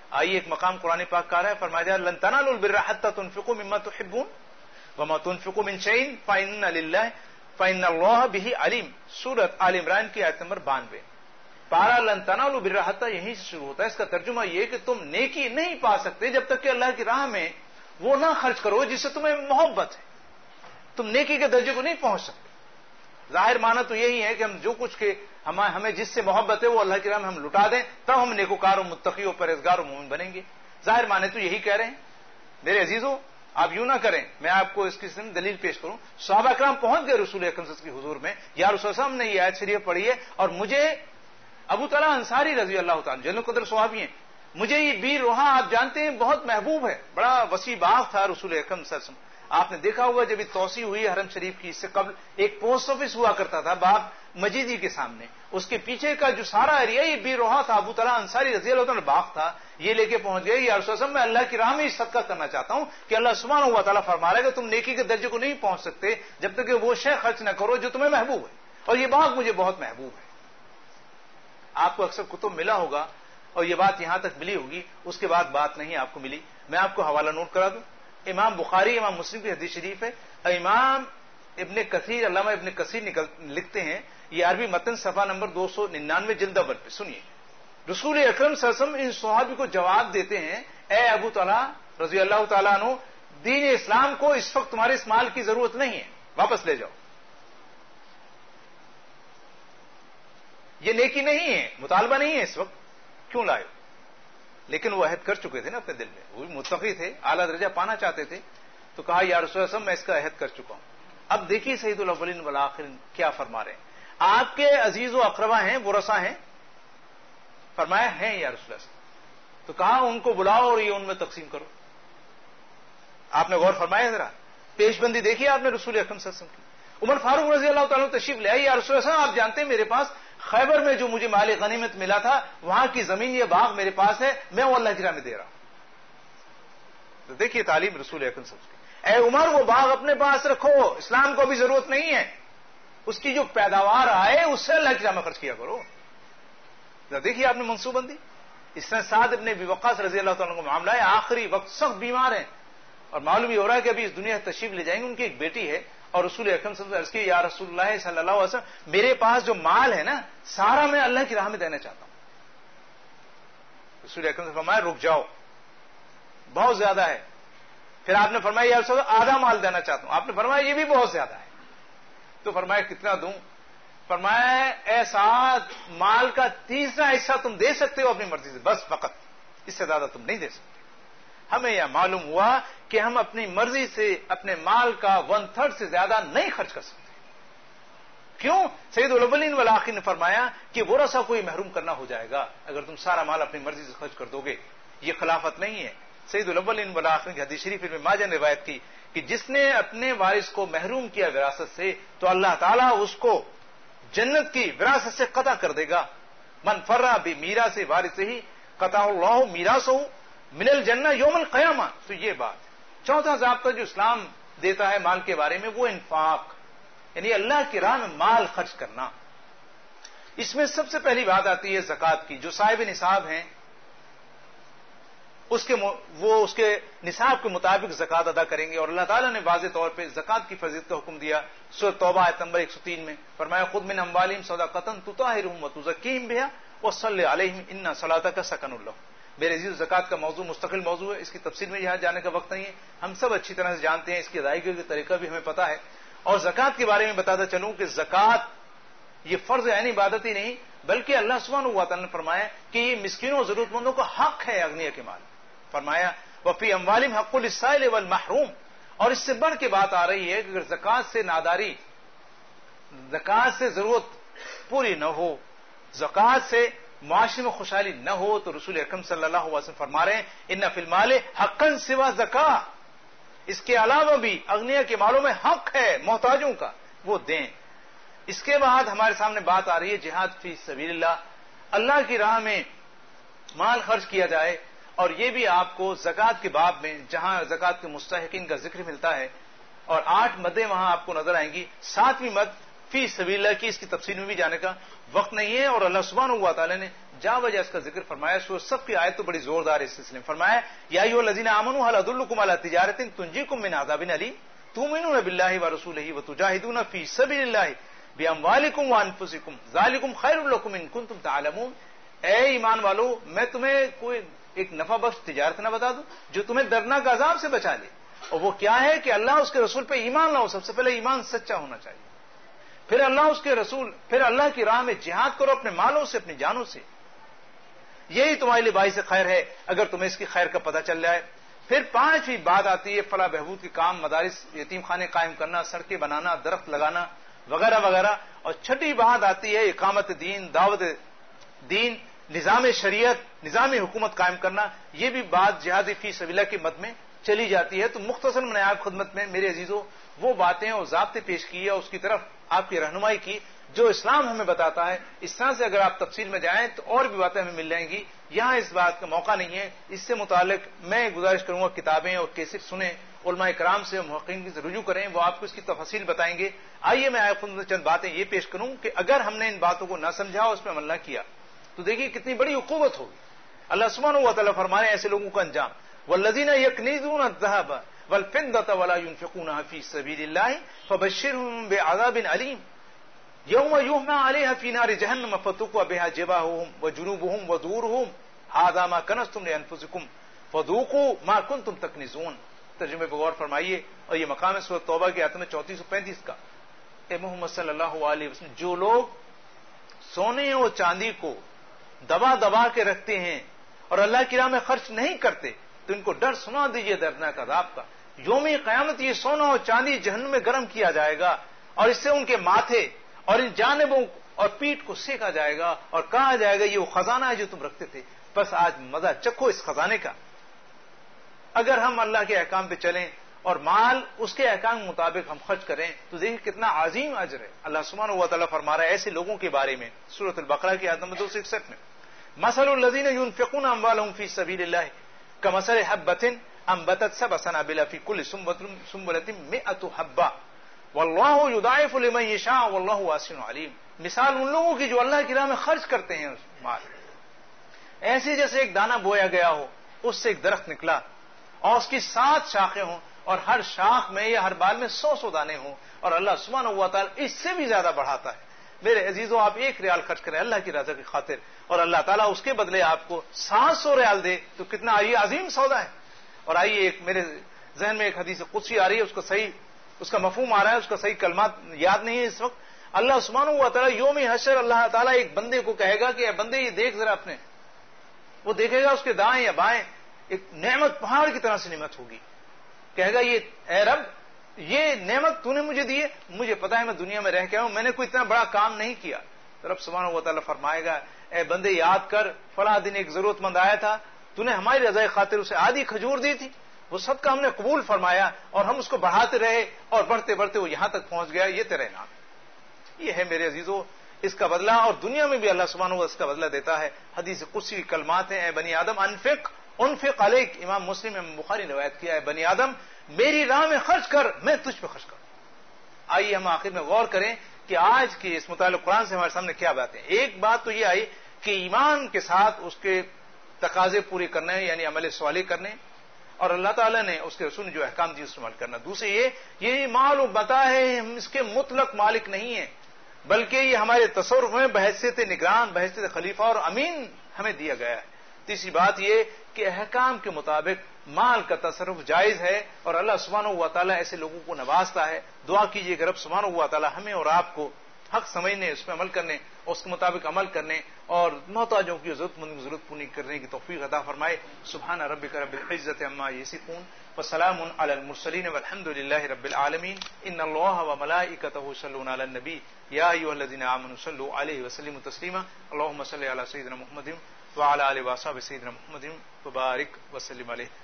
آئیے ایک مقام قرآن پاک کا رہا ہے، فرمایا لن تنالوا البر حتى تنفقوا مما تحبون وما تنفقوا من شيء فإن لله فإن الله به علیم، سورۃ آل عمران کی آیت نمبر 92۔ پارا لن تنالوا البر حتى یہیں سے شروع ہوتا ہے۔ اس کا ترجمہ یہ کہ تم نیکی نہیں پا سکتے جب تک کہ اللہ کی راہ میں وہ نہ خرچ کرو جس سے تمہیں محبت ہے، تم نیکی کے درجے کو نہیں پہنچ سکتے۔ ظاہر معنی تو یہی ہے کہ ہم جو کچھ کے ہمیں جس سے محبت ہے وہ اللہ کی راہ میں ہم لٹا دیں، تب ہم نیکوکار و متقی و پرہیزگار و مومن بنیں گے۔ ظاہر معنی تو یہی کہہ رہے ہیں۔ میرے عزیزوں، آپ یوں نہ کریں، میں آپ کو اس کی دلیل پیش کروں۔ صحابہ کرام پہنچ گئے رسول اکرم صلی اللہ علیہ وسلم کی حضور میں، یا رسول اللہ نے یہ آیت شریف پڑھی ہے اور مجھے ابو طلحہ انصاری رضی اللہ تعالیٰ جلیل القدر صحابی ہیں، مجھے یہ بیر روحا آپ جانتے ہیں بہت محبوب ہے، بڑا وسیع باغ تھا رسول اکرم صلی اللہ علیہ وسلم۔ آپ نے دیکھا ہوگا جب یہ توسیع ہوئی حرم شریف کی، اس سے قبل ایک پوسٹ آفس ہوا کرتا تھا باب مجیدی کے سامنے، اس کے پیچھے کا جو سارا ایریا یہ بیر روحا تھا، ابو طلحہ انصاری رضی اللہ عنہ باغ تھا، یہ لے کے پہنچ گئے، یا رسول اللہ میں اللہ کی راہ میں صدقہ کرنا چاہتا ہوں کہ اللہ سبحانہ و تعالیٰ فرما رہا ہے کہ تم نیکی کے درجے کو نہیں پہنچ سکتے جب تک کہ وہ شے خرچ نہ کرو جو تمہیں محبوب ہے، اور یہ باغ مجھے بہت محبوب ہے۔ آپ کو اکثر کتب ملا ہوگا اور یہ بات یہاں تک ملی ہوگی، اس کے بعد بات نہیں آپ کو ملی۔ میں آپ کو حوالہ نوٹ کرا دوں، امام بخاری امام مسلم کی حدیث شریف ہے، امام ابن کثیر علامہ ابن کثیر لکھتے ہیں، یہ عربی متن صفحہ نمبر 299 جلد اول پہ سنیے، رسول اکرم صلی اللہ علیہ وسلم ان صحابی کو جواب دیتے ہیں، اے ابو طلحہ رضی اللہ تعالیٰ عنہ، دین اسلام کو اس وقت تمہارے اس مال کی ضرورت نہیں ہے، واپس لے جاؤ، یہ نیکی نہیں ہے، مطالبہ نہیں ہے اس وقت، کیوں لائے؟ لیکن وہ عہد کر چکے تھے نا اپنے دل میں، وہ بھی متقی تھے، اعلیٰ درجہ پانا چاہتے تھے، تو کہا یا رسول اللہ میں اس کا عہد کر چکا ہوں۔ اب دیکھیے سید الاولین والآخرین کیا فرما رہے ہیں، آپ کے عزیز و اقربا ہیں، ورثہ ہیں، فرمایا ہیں یا رسول اللہ، تو کہا ان کو بلاؤ اور یہ ان میں تقسیم کرو۔ آپ نے غور فرمایا ذرا، پیش بندی دیکھیے آپ نے رسول اکرم صلی اللہ علیہ وسلم کی۔ عمر فاروق رضی اللہ تعالیٰ تشریف لے آئے، یا رسول اللہ آپ جانتے ہیں میرے پاس خیبر میں جو مجھے مال غنیمت ملا تھا وہاں کی زمین یہ باغ میرے پاس ہے، میں وہ اللہ کی راہ میں دے رہا ہوں۔ تو دیکھیے تعلیم رسول اکرم صلی اللہ علیہ وسلم کی، اے عمر وہ باغ اپنے پاس رکھو، اسلام کو بھی ضرورت نہیں ہے، اس کی جو پیداوار آئے اس سے اللہ کی راہ میں خرچ کیا کرو۔ دیکھیے آپ نے منصوبہ بندی، اس طرح سعد ابن ابی وقاص رضی اللہ تعالیٰ کا معاملہ ہے، آخری وقت سخت بیمار ہیں اور معلوم بھی ہو رہا ہے کہ ابھی اس دنیا تشریف لے جائیں گے، ان کی ایک بیٹی ہے، اور رسول اکرم صلی اللہ علیہ وسلم یا رسول اللہ صلی اللہ علیہ وسلم میرے پاس جو مال ہے نا سارا میں اللہ کی راہ میں دینا چاہتا ہوں۔ رسول اکرم نے فرمایا رک جاؤ، بہت زیادہ ہے۔ پھر آپ نے فرمایا یا رسول اللہ آدھا مال دینا چاہتا ہوں، آپ نے فرمایا یہ بھی بہت زیادہ ہے، تو فرمایا کتنا دوں؟ فرمایا اے سعد مال کا تیسرا حصہ تم دے سکتے ہو اپنی مرضی سے، بس فقط، اس سے زیادہ تم نہیں دے سکتے۔ ہمیں یہ معلوم ہوا کہ ہم اپنی مرضی سے اپنے مال کا 1/3 سے زیادہ نہیں خرچ کر سکتے۔ کیوں؟ سید الاولین والآخرین نے فرمایا کہ ورثہ کو محروم کرنا ہو جائے گا اگر تم سارا مال اپنی مرضی سے خرچ کر دو گے، یہ خلافت نہیں ہے۔ سید الاولین والآخرین کی حدیث شریف ابن ماجہ نے روایت کی کہ جس نے اپنے وارث کو محروم کیا وراثت سے تو اللہ تعالیٰ اس کو جنت کی وراثت سے قطع کر دے گا۔ من فرّ بمیراث وارثہ قطع اللہ میراثہ من الجنہ یوم القیامہ۔ تو یہ بات چوتھا ضابطہ جو اسلام دیتا ہے مال کے بارے میں وہ انفاق، یعنی اللہ کی راہ میں مال خرچ کرنا۔ اس میں سب سے پہلی بات آتی ہے زکوٰۃ کی۔ جو صاحب نصاب ہیں وہ اس کے نصاب کے مطابق زکوٰۃ ادا کریں گے، اور اللہ تعالیٰ نے واضح طور پہ زکوٰۃ کی فرضیت کا حکم دیا سورۃ توبہ آیت نمبر 103 میں، فرمایا خذ من اموالہم صدقۃ تطہرھم وتزکیہم بہا وصلی علیہم ان صلاتک سکن لہم۔ میرے عزیز زکوٰۃ کا موضوع مستقل موضوع ہے، اس کی تفصیل میں یہاں جانے کا وقت نہیں ہے، ہم سب اچھی طرح سے جانتے ہیں، اس کی ادائیگی کا طریقہ بھی ہمیں پتا ہے۔ اور زکوٰۃ کے بارے میں بتاتا چلوں کہ زکوٰۃ یہ فرض عین عبادت ہی نہیں بلکہ اللہ سبحانہ و تعالیٰ نے فرمایا کہ یہ مسکینوں اور ضرورت مندوں کا حق ہے اغنیا کے مال، فرمایا وفی اموالہم حق للسائل والمحروم۔ اور اس سے بڑھ کے بات آ رہی ہے کہ اگر زکوٰۃ سے ناداری، زکوٰۃ سے ضرورت پوری نہ ہو، زکوٰۃ سے معاشرے میں خوشحالی نہ ہو تو رسول اکرم صلی اللہ علیہ وسلم فرما رہے ہیں ان فی المال حقا سوا زکاۃ، اس کے علاوہ بھی اغنیا کے مالوں میں حق ہے محتاجوں کا، وہ دیں۔ اس کے بعد ہمارے سامنے بات آ رہی ہے جہاد فی سبیل اللہ، اللہ کی راہ میں مال خرچ کیا جائے، اور یہ بھی آپ کو زکوٰۃ کے باب میں جہاں زکوٰۃ کے مستحقین کا ذکر ملتا ہے اور 8 مدیں وہاں آپ کو نظر آئیں گی، 7ویں مد فی سبیل اللہ کی اس کی تفصیل میں بھی جانے کا وقت نہیں ہے. اور اللہ سبحانہ و تعالی نے جا وجہ اس کا ذکر فرمایا. سب کی آیت تو بڑی زوردار ہے اس سلسلے میں. فرمایا یا ایھا الذین آمنوا ھل ادلکم علی تجارۃ تنجیکم من عذاب علیم تؤمنون باللہ ورسولہ وتجاہدون فی سبیل اللہ باموالکم وانفسکم ذالکم خیر لکم ان کنتم تعلمون. اے ایمان والو میں تمہیں کوئی ایک نفع بخش تجارت نہ بتا دوں جو تمہیں دردناک عذاب سے بچا لے. اور وہ کیا ہے کہ اللہ اس کے رسول پہ ایمان لاؤ. سب سے پہلے ایمان سچا ہونا چاہیے. پھر اللہ اس کے رسول, پھر اللہ کی راہ میں جہاد کرو اپنے مالوں سے اپنی جانوں سے. یہی تمہارے لیے باعث خیر ہے اگر تمہیں اس کی خیر کا پتہ چل جائے. پھر 5ویں بات آتی ہے فلاح بہبود کے کام, مدارس یتیم خانے قائم کرنا, سڑکیں بنانا, درخت لگانا وغیرہ وغیرہ. اور 6ٹھی بات آتی ہے اقامت دین, دعوت دین, نظام شریعت, نظام حکومت قائم کرنا. یہ بھی بات جہاد فی سبیل اللہ کے مد میں چلی جاتی ہے. تو مختصر میں نے آپ خدمت میں میرے عزیزوں وہ باتیں اور ضابطے پیش کیے اور اس کی طرف آپ کی رہنمائی کی جو اسلام ہمیں بتاتا ہے. اس طرح سے اگر آپ تفصیل میں جائیں تو اور بھی باتیں ہمیں مل جائیں گی. یہاں اس بات کا موقع نہیں ہے. اس سے متعلق میں گزارش کروں گا کتابیں اور کیسٹ سنیں, علماء کرام سے محققین سے رجوع کریں, وہ آپ کو اس کی تفصیل بتائیں گے. آئیے میں آپ کو چند باتیں یہ پیش کروں کہ اگر ہم نے ان باتوں کو نہ سمجھا اور اس پہ عمل نہ کیا تو دیکھیے کتنی بڑی عقوبت ہوگی. اللہ سبحانہ و تعالیٰ فرمانے ایسے لوگوں کا انجام والذین یکنزون الذهب والفضة ولا ينفقونها في سبيل الله فبشرهم بعذاب أليم يوم يحمى عليها في نار جهنم فتقوى بها جباههم وجنوبهم وظهورهم هذا ما كنزتم لأنفسكم فذوقوا ما كنتم تكنزون. ترجمے پر غور فرمائیے. اور یہ مقام ہے سورۃ توبہ کی آیت میں 34 و 35 کا. اے محمد صلی اللہ علیہ وسلم, جو لوگ سونے اور چاندی کو دبا دبا کے رکھتے ہیں اور اللہ کی راہ میں خرچ نہیں کرتے تو ان کو ڈر سنا دیجیے دردناک عذاب کا. یوم قیامت یہ سونا اور چاندی جہنم میں گرم کیا جائے گا اور اس سے ان کے ماتھے اور ان جانبوں اور پیٹھ کو سینکا جائے گا اور کہا جائے گا یہ وہ خزانہ ہے جو تم رکھتے تھے, بس آج مزہ چکھو اس خزانے کا. اگر ہم اللہ کے احکام پہ چلیں اور مال اس کے احکام کے مطابق ہم خرچ کریں تو دیکھیں کتنا عظیم اجر ہے. اللہ سبحانہ و تعالیٰ فرما رہا ہے ایسے لوگوں کے بارے میں سورۃ البقرہ کی آیت نمبر 261 میں مثل الذین ينفقون اموالهم فی سبیل اللہ کمثل حبۃ انبتت سبع سنابل فی کل سنبلۃ 100 حبۃ واللہ یضاعف لمن یشاء واللہ واسع علیم. مثال ان لوگوں کی جو اللہ کی راہ میں خرچ کرتے ہیں مال, ایسے جیسے ایک دانہ بویا گیا ہو, اس سے ایک درخت نکلا اور اس کی 7 شاخیں ہوں اور ہر شاخ میں یا ہر بال میں 100 دانے ہوں اور اللہ سبحانہ و تعالی اس سے بھی زیادہ بڑھاتا ہے. میرے عزیزوں آپ 1 ریال خرچ کریں اللہ کی رضا کی خاطر اور اللہ تعالیٰ اس کے بدلے آپ کو 700 ریال دے تو کتنا یہ عظیم سودا ہے. اور آئیے ایک میرے ذہن میں ایک حدیث قدسی آ رہی ہے, اس کا مفہوم آ رہا ہے, اس کا صحیح کلمات یاد نہیں ہے اس وقت. اللہ سبحانہ و تعالیٰ یوم حشر اللہ تعالیٰ ایک بندے کو کہے گا کہ اے بندے یہ دیکھ ذرا اپنے, وہ دیکھے گا اس کے دائیں یا بائیں ایک نعمت پہاڑ کی طرح سے نعمت ہوگی. کہے گا یہ اے رب یہ نعمت تو نے مجھے دی ہے, مجھے پتا ہے میں دنیا میں رہ کے آیا ہوں, میں نے کوئی اتنا بڑا کام نہیں کیا. تو رب سبحانہ و تعالیٰ فرمائے گا اے بندے یاد کر فلاں دن ایک ضرورت مند آیا تھا, تو نے ہماری رضا خاطر اسے آدھی کھجور دی تھی, وہ سب کا ہم نے قبول فرمایا اور ہم اس کو بڑھاتے رہے اور بڑھتے بڑھتے وہ یہاں تک پہنچ گیا, یہ تیرے انعام. یہ ہے میرے عزیزوں اس کا بدلہ, اور دنیا میں بھی اللہ سبحانہ و تعالیٰ اس کا بدلہ دیتا ہے. حدیث قدسی کی کلمات ہیں اے بنی آدم انفق علیک, امام مسلم امام بخاری نے روایت کیا ہے بنی آدم میری راہ میں خرچ کر میں تجھ پہ خرچ کروں. آئیے ہم آخر میں غور کریں کہ آج کی اس متعلق قرآن سے ہمارے سامنے کیا باتیں. ایک بات تو یہ آئی کہ ایمان کے ساتھ اس کے تقاضے پورے کرنے یعنی عمل صالح کرنے, اور اللہ تعالیٰ نے اس کے رسول نے جو احکام دیے اس عمل کرنا. دوسرے یہ مال و متاع ہے, ہم اس کے مطلق مالک نہیں ہیں بلکہ یہ ہمارے تصرف میں بحیثیت نگران بحیثیت خلیفہ اور امین ہمیں دیا گیا ہے. تیسری بات یہ کہ احکام کے مطابق مال کا تصرف جائز ہے اور اللہ سبحانہ و تعالیٰ ایسے لوگوں کو نوازتا ہے. دعا کیجیے کہ رب سبحانہ و تعالیٰ ہمیں اور آپ کو حق سمجھنے, اس پہ عمل کرنے اور اس کے مطابق عمل کرنے اور محتاجوں کی ضرورت مند کی ضرورت پوری کرنے کی توفیق عطا فرمائے. سبحان ربک رب العزۃ عما یصفون وسلام علی المرسلین والحمد للہ رب العالمین. ان اللہ وملائکتہ یصلون علی النبی یا ایھا الذین آمنوا صلوا علیہ وسلموا تسلیما. اللهم صل علی سیدنا محمد وعلى آل واصحاب سیدنا محمد وبارک وسلم علیہ.